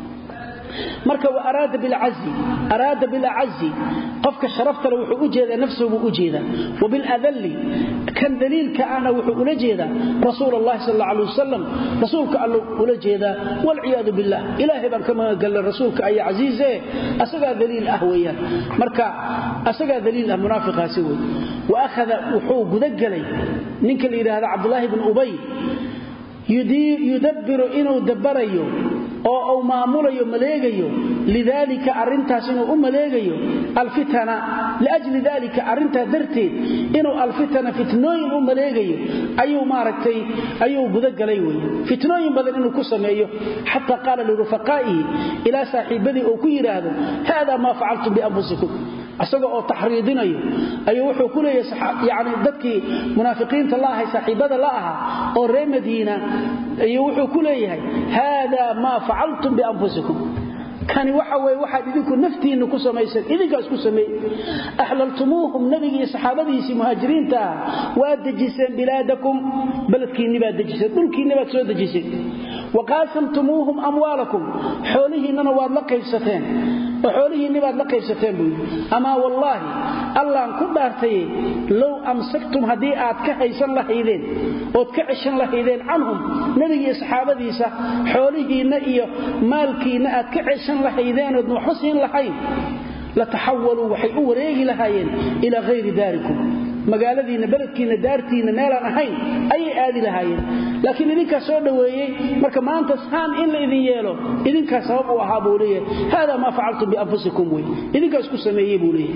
marka wa araada bil azzi araada bil azzi qofka sharafta wuxuu u jeedaa nafsuhu u jeedaa wa bil adalli kan daliilka ana wuxuu ula jeedaa rasuulullaahi sallallahu alayhi wasallam rasuulka allah ula jeedaa wal iyadu billah ilaahi baan kama gal rasuulka ay aziize asaga daliil ah weeyaan marka asaga daliil ah munaafiqaasi weey wa akhadha wuxuu gudagalay ninka la yiraahdo abdullah ibn ubay yudir yudabbiru inuu dabarayo oo uu maamulayo maleegayo lidalika arintaas inuu u maleegayo alfitana laajli dalika arinta darteed inuu alfitana fitnooyin u maleegayo ayuu maaragtay ayuu gudagalay way fitnooyin badan inuu ku sameeyo hatta qala li rufaqaihi ila saaxibadi oo ku yiraahdo hada ma fa'altu bi anfusikum asaga oo tahriidinayo ayuu wuxuu ku leeyahay yaani dadkii munaafiqiinta la ahay saaxibada la aha oo reer Madiina ayuu wuxuu ku leeyahay hada ma fa'altum bi anfusikum kani waxa way waxa idinku naftiina ku sameeysan idinka isku sameey ahlaltumuhum nabigi saxaabadiisi muhaajiriinta waa dajiseen bilaadakum baladkiina baa dajiseen dhulkiina baa soo dajiseen waqasamtumuhum amwalakum xoolihiina waad la qaybsateen وحولهن بعد لا قيبستين بو اما والله الله ان كدارتي لو امسكتم هدي اد كحيسن لهيدين او كعشن لهيدين عنهم نبي صحابتيسا حولهن iyo maalkiina aad كعشن لهيدين oo xuseen lahayn la taxawaluu waxay u wareegi lahaayeen ila ghayri daarikum magaaladiina baladkiina daartiina meelan ahayn ay aadi lahaayeen laakiin idinka soo dhaweeyay marka maanta saan in la idin yeelo idinka sabab u ahaa buuliye hada ma fa'altu bi anfusikum way idinka isku sameeyay buuliye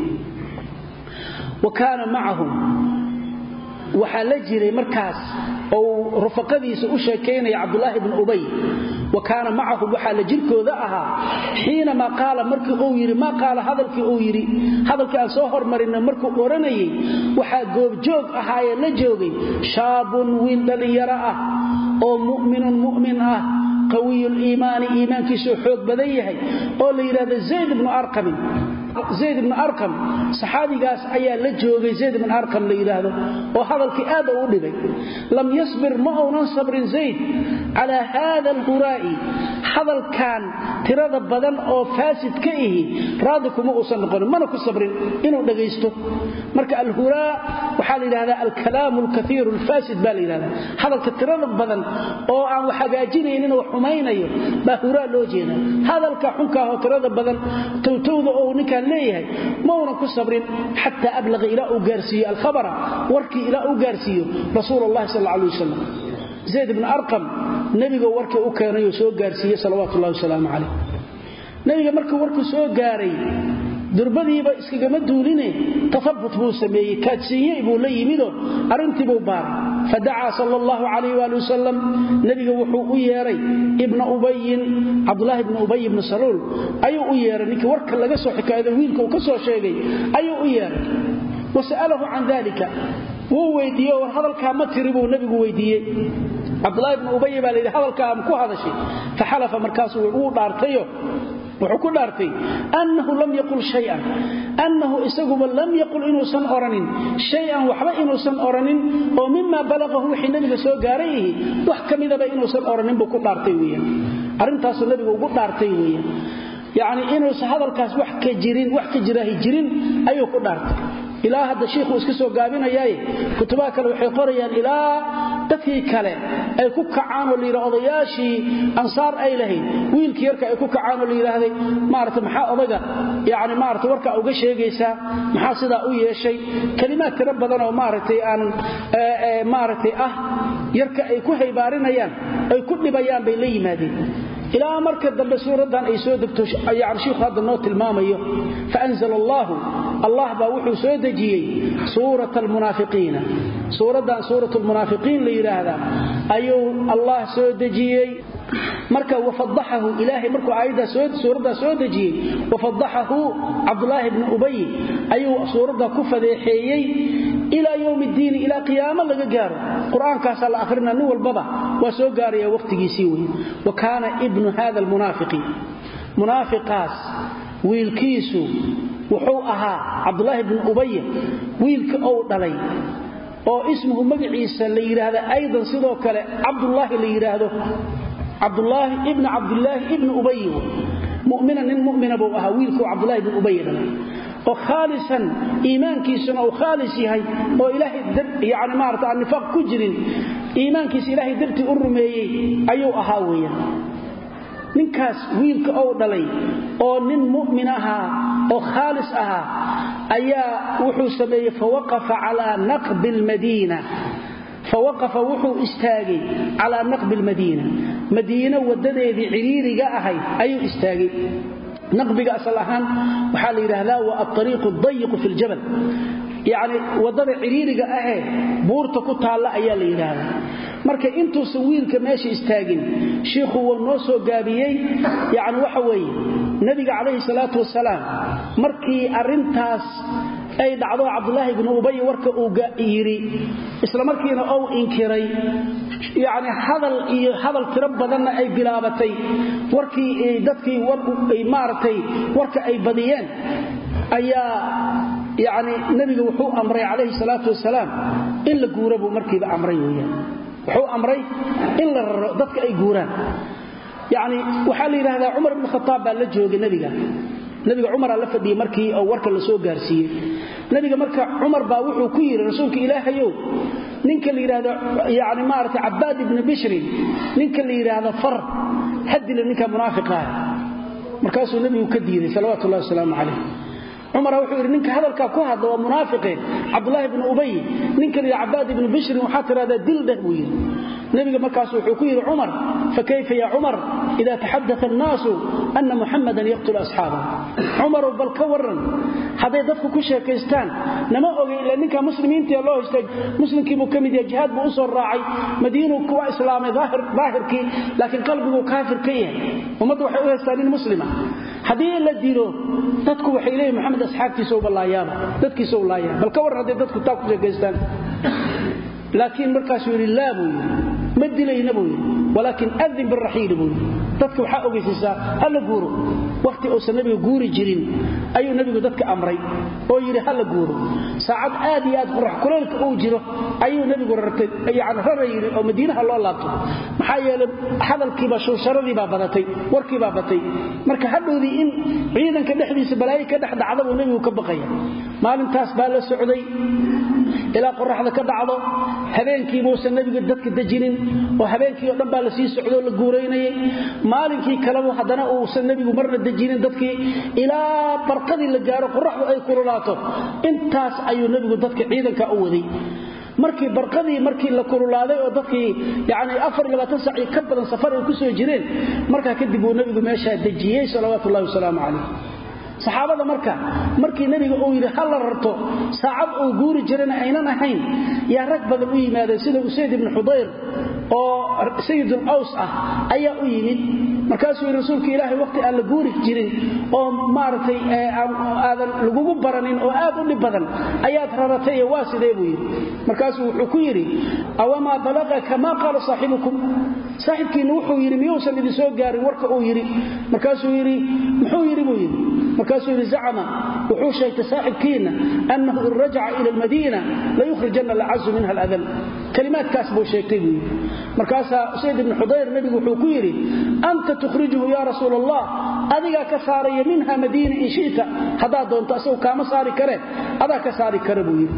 وكان معهم waxa la jiray markaas oo rufaqadiisa u sheekeynay Abdullah ibn Ubay وكان معهم waxa la jirkooda ahaa xiina ma qaala markii uu yiri ma qaala hadalkii uu yiri hadalkii aan soo hormarina markuu oranayay waxa goob joog ahaayeen la joogay shaabun wiil dhalinyaro ah oo mu'minun mu'min ah qawiy al-iimaan iimaankiisu xoog badan yahay oo la yiraahdo Zayd ibn Arqam Zayd ibn Arqam saxaabigaas ayaa la joogay Zayd ibn Arqam la yiraahdo oo hadalkii aad u dhibay lam yasbir ma uunan sabrin Zayd ala hada al-qura'i hadal kan tirada badan oo faasid ka ihi raadikuma uusan noqon mana ku sabrin inuu dhageysto marka al-hura waxa la yiraahdaa al-kalam al-kathir al-fasid baa la yiraahdaa hadalka tirada badan oo aan wax hagaajinaynin oo xumaynayo baa hura loo jeedaa hadalka xunka oo tirada badan tawtooda oo ninka leeyahay ma uu ku sabrin hatta ablaga ila u gaarsiyo al-khabara warki ila u gaarsiyo rasuulullaahi sallallahu alayhi wasallam Zayd ibn Arqam nabiga warkii u keenay soo gaarsiiyay sallallahu alayhi wasallam nabiga markuu warkii soo gaaray durbadiiba iskaga duuline tafabbut buu sameeyay kaadsiiyay buu la yimido arintii buu baar fadaa sallallahu alayhi wa sallam nabiga wuxuu u yeeray ibn Ubay Abdullah ibn Ubay ibn Salul ayuu u yeeray ninkii warka laga soo xikaaday wiilka uu ka soo sheegay ayuu u yeeray wasaalahu an dalika wuu weydiiyay war hadalka ma tiribu nabigu weydiiyay Abdullah ibn Ubay baa leeyahay hadalka am ku hadashay faxalafa markaas uu dhaartayo wuxuu ku dhaartay annahu lam yaqul shay'an annahu isagu lam yaqul inuu san oranin shay'an waxba inuu san oranin oo mimma balagahu wixii nabiga soo gaaray wax kamidaba inuu san oranin buu ku dhaartay weeyaan arintaas nabigu ugu dhaartay weeyaan yaani inuu hadalkaas wax ka jirin wax ka jirahay jirin ayuu ku dhaartay ilaa hada sheekhu iska soo gaabinayay kutuba kale waxay qorayaan ilaa dadkii kale ay ku kacaan oo liira odayaashii ansaar ay lahayn wiilkii yarka ay ku kacaan oo liiraahday maarta maxaa odaga yaani maarta warka uga sheegaysa maxaa sida u yeeshay kalimaad tira badan oo maartay aan maartay ah yarka ay ku haybaarinayaan ay ku dhibayaan bay la yimaadeen ilaa marka dambe suuradan ay soo degto ayaan sheekhu hadda noo tilmaamayo fa anzala allah allah baa wuxuu soo dejiyay suuratul munaafiqiina suuradan suuratul munaafiqiin la yiraahdo ayuu allah soo dejiyay marka wafadahu ilaahi markuu aayada soo suurada soo dejiyay wafadahu abdullah ibn ubay ayuu suurada ku fadeexeeyay ila yawmiddin ila qiyaama laga gaaro quraankaas la akhrina nin walbaba waa soo gaaraya waqtigiisii weey wakaana ibn hada almunafiqi munafiqas wiilkiisu wuxuu ahaa abdullah ibn ubay wiilka oo dhalay oo ismuhu magaciisa la yiraahdo aydan sidoo kale abdullah la yiraahdo عبد الله ابن عبد الله ابن أبي مؤمنا مؤمنا أبو أهويلك وعبد الله ابن أبي وخالصا إيمان كيسنا وخالصي هاي وإلهي الدر يعني ما أردت عن نفاق كجر إيمان كيس إلهي درت أرمي أيو أهاويا ننكاس ويلك أو دلي أو نن مؤمنها أو خالصها أيا وحو سمي فوقف على نقب المدينة فوقف وحو استاغي على نقب المدينة مدينة ودديدي عريريغا اهي ايو استاغي نقبيغا اصلحان waxa la yiraahdaa waa الطريق الضيق في الجبل يعني wadada ciriiriga ah buurta ku taala ayaa la yiraahdaa marka intuu sawiilka meesha istaagin sheekhu uu noo soo gaabiyay yani waxa weeye nabiga kaleey salaatu wasalaam markii arintaas ay dhacdo Abdullah ibn Ubay warka uu yiri isla markiina uu inkiray يعني hadal iyo hadal tiro badan ay bilaabatay warkii dadkii war ay maartay warka ay badiyeen ayaa يعني nabiga wuxuu amray kaleey salaatu wasalaam in la guurabo markiiba amray weeyaan wuxuu amray in la dadka ay guuraan يعني waxa la yiraahdaa Umar ibn Khattab baa la joogay nabiga nabiga Umar la fadhiyay markii oo warka la soo gaarsiiyay nabiga marka Umar baa wuxuu ku yiri rasuulka Ilaahayow ninka la yiraahdo yaani maarta Abbad ibn Bishr ninka la yiraahdo far hadil ninka munaafiqa markaasuu nabigu ka diiday sallallahu alayhi wasallam Umar wuxuu yiri ninka hadalka ku hadlo waa munaafiqeen Abdullah ibn Ubay ninka la Abbad ibn Bishr waxa tirada dil dhahwiin nabiga markaas wuxuu ku yiri Umar فكيف يا عمر إذا تحدث الناس أن محمدا يقتل أصحابه عمر بل كورن هذا يدفق كشاكستان نما أغي إلا أنك مسلمين تي الله يستج مسلم كي مكمد يجهاد بأسر راعي مدينه كوا إسلامي ظاهر ظاهر كي لكن قلبه كافر كي ومدوح إليه السالين مسلمة هذه إلا الدينه تدكوا إليه محمد أصحابتي سوب الله يابا تدكي سوب الله يابا بل كورن هذا يدفق تاكو كشاكستان لكن مركز يقول الله بوي مد لي نبوي ولكن أذن بالرحيل بوي dadka waxa ogeysiisa hal guuro waqti oo nabiga guuri jirin ayuu nabigu dadka amray oo yiri hal guuro saacad aad iyo aad qurux kuleelka uu jiro ayuu nabigu rartay yaani rarayay oo Madiinaha loo laabto maxaa yeelay hadalkii ba shusharadii ba badatay warkii ba batay marka hadhoodii in ciidanka dhexdiisa balaayi ka dhex dhacdo uu nabigu ka baqaya maalintaas baa la socday ila qorraxda ka dhacdo habeenkii muusan nabiga dadka dajinin oo habeenkii oo dhan baa la sii socdo la guureynayay maalinkii kale hadana uu san nabigu marna dajinin dadkii ila barqadii la gaaro qorraxdu ay kululaato intaas ayuu nabigu dadka ciidanka u waday markii barqadii markii la kululaaday oo dadkii yaani afar iyo labaatan saac ka badan safar ay ku soo jireen marka kadib uu nabigu meesha dajiyay sallallahu alayhi wasallam saxaabada marka markii nabiga uu yiri hal rarto saacad uu guuri jirana aynan ahayn yaa rag badan u yimaadeen sida Usayd ibn Hudayr oo Sayyid al-Aws ah ayaa u yimid markaasuu rasuulka Ilaahay waqti aan la guuri jirin oo maartay aadan lagu baranin oo aad u dhib badan ayaad raratay waa sidee buu yiri markaasuu wuxuu ku yiri awama balaga kama qala saahibukum saaxibkiina wuxuu yiri miyuusan idin soo gaarin warka uu yiri markaasuu yiri muxuu yiri buu yiri markaasuu yiri za'ama wuxuu sheegtay saaxibkiina annahu in raja'a ila al-Madina la yukhrijanna al-'azz minha al-adl kalimaat kaas buu sheegtay buu markaasa Usayd ibn Hudayr nabigu wuxuu ku yiri anta tukhrijuhu ya rasuulallah adiga ka saaraya minha Madina in shiita hada doonto asoo kaama saari kare ada ka saari kare buu yiri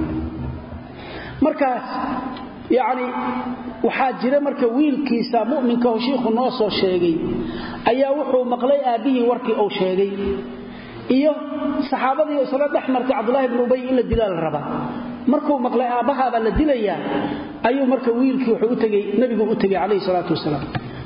markaas yaani waxa jira marka wiilkiisa muuminka oo sheekhu noo soo sheegay ayaa wuxuu maqlay aabihii warkii uu sheegay iyo saxaabadii oo sala dhaxmartay Abdullah ibn Ubay in la dilaa la raba markuu maqlay aabaha baa la dilaya ayuu marka wiilkii wuxuu u tagay nabigu u tagay kaleey salaatu wasalaam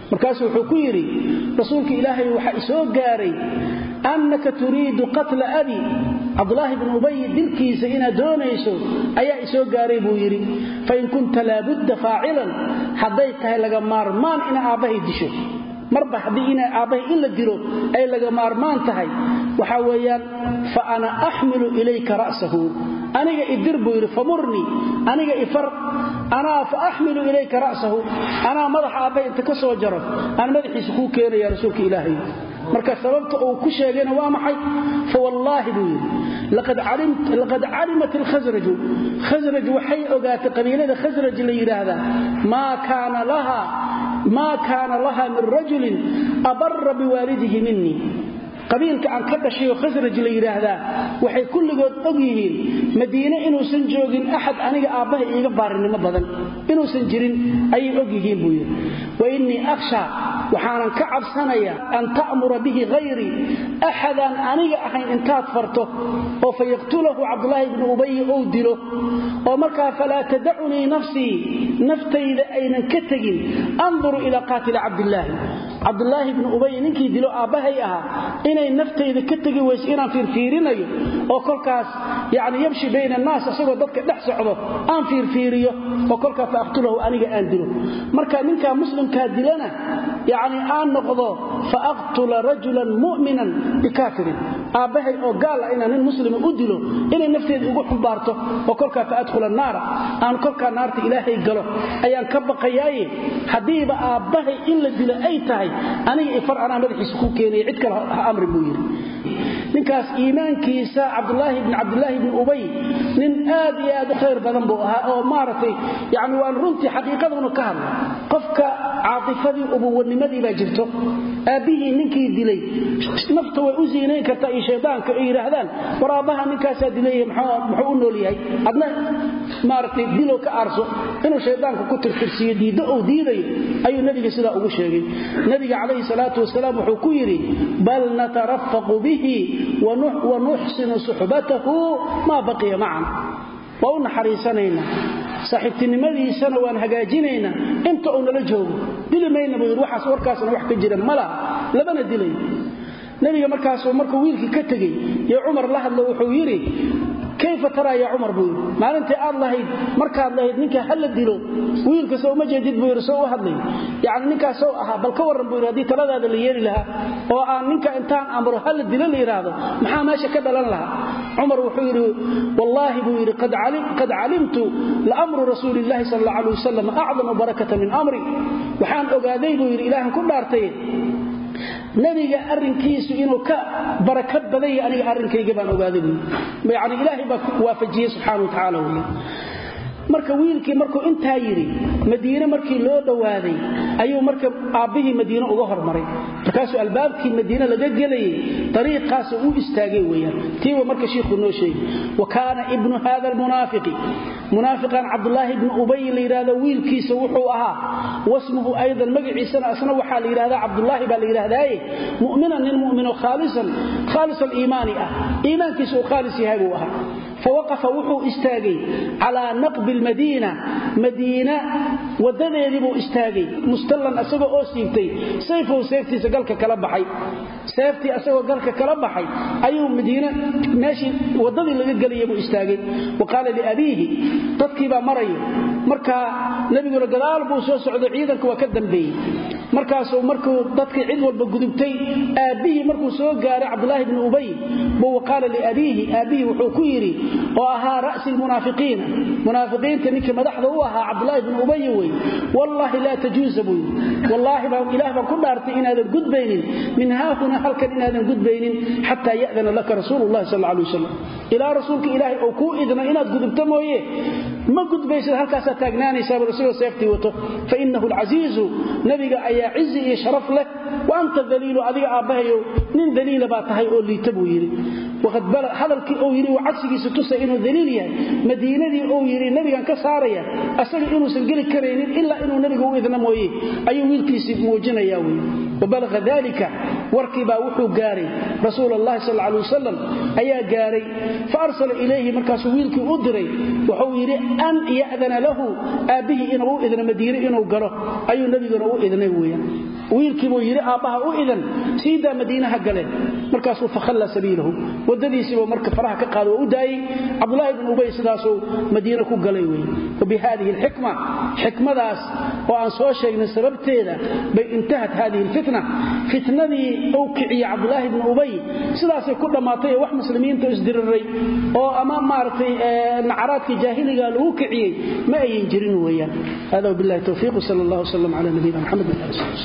markaasuu wuxuu ku yiri rasuulka ilaahay waxa isoo gaaray annaka turiidu qatl abi Abdullah ibn Ubay dilkiisa ina doonayso ayaa isoo gaaray buu yiri fa in kunta la budda fa'ilan haday tahay laga maarmaan ina aabahay disho marba hadii ina aabahay in la dilo ay laga maarmaan tahay waxa weeyaan fa ana ahmilu ilayka ra'sahu aniga idir buu yiri famurni aniga ifar ana fa ahmilu ilayka ra'sahu ana madax aabahay inta ka soo jaro aan madaxiisa ku keenay rasuulka ilaahay marka sababta uu ku sheegayna waa maxay fa wallahi buu laqad alimt laqad alimat al-khazraj khazraj waxay ogaatay qabiilada khazraj la yiraahdo ma kaana laha ma kaana laha min rajul abarra biwalidihi minni qabiilka aan ka dhashay khazraj la yiraahdo waxay kulligood og yihiin Madiina inuu san joogin ahad aniga aabahay iiga baarinimo badan inuu san jirin ay og yihiin buu yiri wa inni akhsha waxaan ka cabsanaya an ta'mura bihi ghayri ahadan aniga ahayn intaad farto oo fayaqtulahu Abdullah ibn Ubay oo dilo oo marka fala tad'uni nafsi naftayda aynan ka tagin anzuru ila qatil Abdullah Abdullah ibn Ubay ninkii dilo aabahay aha inay naftayda ka tagi wayso inaan fiirfiirinayo oo kolkaas yaani yamshi bayna naas asagoo dadka dhex socdo aan fiirfiiriyo oo kolka faaqtulahu aniga aan dilo marka ninka muslimka dilana yaani aan noqdo faaqtula rajulan mu'minan bikafirin aabahay oo gaal ah inaan muslim u dilo inay naftayda ugu xumbaarto oo kolka faadkhula naar aan kolka naarta ilaahay galo ayaan ka baqayay hadiiba aabahay in la dilo ay tahay aniga ifar ana madaxiisa ku keenay cid kale amri buu yiri ninkaas iimaankiisa Abdullah ibn Abdullah ibn Ubay nin aad iyo aad khayr badan buu ahaa oo maartay yaani waan runtii xaqiiqaduna ka hadlay qofka caatifadii ubuwanimadii baa jirto aabihi ninkii dilay nafta way u ziineen karta ay sheedaanka ay yiraahdaan waraabaha ninkaas dilay muxuu u nool yahay adna maartay dilo ka arso inuu sheedaanka ku tirtirsiyo diido oo diiday ayuu nabiga sida ugu sheegay nabiga kaleey salaatu wasalaam wuxuu ku yiri bal natarafaqu bihi wa nuhsinu suhbatahu ma baqiya ma'an wa unharisanayna saaxiibtinimadiisana waan hagaajinayna inta uu nala joogo dilimayna buu waxaas warkaasna wax ka jira mala labana dilay nabiga markaas oo markuu wiilkii ka tagay iyo Umar la hadlo wuxuu yiri كيف ترى يا عمر بو ما انت الله marka lahayd ninka hal dilo wiilka soo ma jeedid buu soo hadlay yaani ninka soo aha bal ka waran buu hadii taladaada la yeeri lahaa oo aan ninka intaan amro hal dilo la yiraahdo maxaa meesha ka dhalan lahaa Umar wuxuu yiri wallahi buu yiri qad alim qad alimtu la amru rasuulillahi sallallahu alayhi wasallam a'zamu barakatan min amri waxaan ogaaday buu yiri ilaahan ku dhaartay nabiga arinkiisu inuu ka barakad badan yahay aniga arinkayga baan ogaaday yaani ilaahi baa waafajiyay subhanahu wa ta'ala marka wiilkii markuu inta yiri Madiina markii loo dhawaaday ayuu marka aabihii Madiina uga hormaray markaas albaabkii Madiina laga galay tariiqaas uu istaagay weeyaan tiiba marka sheekhu noo sheegay wakaana ibnu hada almunaafiqi munaafiqan Abdullah ibn Ubay la yiraahdo wiilkiisa wuxuu ahaa wasmuhu aydan magaciisana asna waxa la yiraahdaa Abdullah baa la yiraahdaa mu'minan lil mu'minu khalisan khalis al-iimani ah iimaankiisu khalis yahay buu ahaa فوقف وحو استاغي على نقب المدينة مدينة ودديدي بو استاغي مستلن اسغو او سيفتي سيفو سيفتي سغلك كلا بخاي سيفتي اسغو غلك كلا بخاي ايو مدينة ماشي وددي لغا غليه بو استاغي وقال لابيه تدكي با مريو marka nabigu gadaal buu soo socday ciidanka waa ka dambeeyay markaas oo markuu dadkii cid walba gudubtay aabihi markuu soo gaaray Abdullah ibn Ubay buu waqala li abihi abihi wuxuu ku yiri oo ahaa ra'sul munaafiqiin munaafiqiinta ninka madaxda u ahaa Abdullah ibn Ubay way wallahi la tajuuzu wallahi ba ilaah ba ku dhaartay inaadan gudbaynin min haahuna halkan inaadan gudbaynin hatta ya'dana laka rasuulullah sallallahu alayhi wasallam ila rasuulka ilaahi oo ku idna inaad gudubto mooyee ma gudbaysid halkaas taagnaanaysa rasuulka seefti wato fa innahu al-aziz nabiga ayaa izzi iyo sharaf leh wa anta daliilu adiga aabahayo nin daliil ba tahay oo liitabu yiri waqad bala hadalkii oo yiri oo cagsigiisa tusay inuu daliil yahay madiinadii oo yiri nabigan ka saaraya asaga inuu san gali kareenin illa inuu nabiga u idna mooyee ayuu wiilkiisa muujinaya way وبلغ ذلك وركبا وحو غاري رسول الله صلى الله عليه وسلم ايا غاري فارسل اليه مركاس ويلكي او ديري وحو يري ان ياذن له ابيه انه اذن مدينه انه غلو ايو نبينا او اذنay weeyaan wiilkiibuu yiri aabaha u idan siida madiinaha galeen markaasuu fakhalla sabiilahu wadadiisiibuu marka faraha ka qaado oo u daayay Abdullah ibn Ubay sidaasoo madiina ku galay weey وبهذه الحكمة حكمة داس وأن سوشيك من سببتها بانتهت هذه الفتنة فتنة دي أوكعي عبد الله بن أبي سلاسة كل ما طيه وح مسلمين تسدر الري أو أمام مارتي نعرات جاهلي قال أوكعي ما ينجرين وياه هذا وبالله التوفيق صلى الله وسلم على نبينا محمد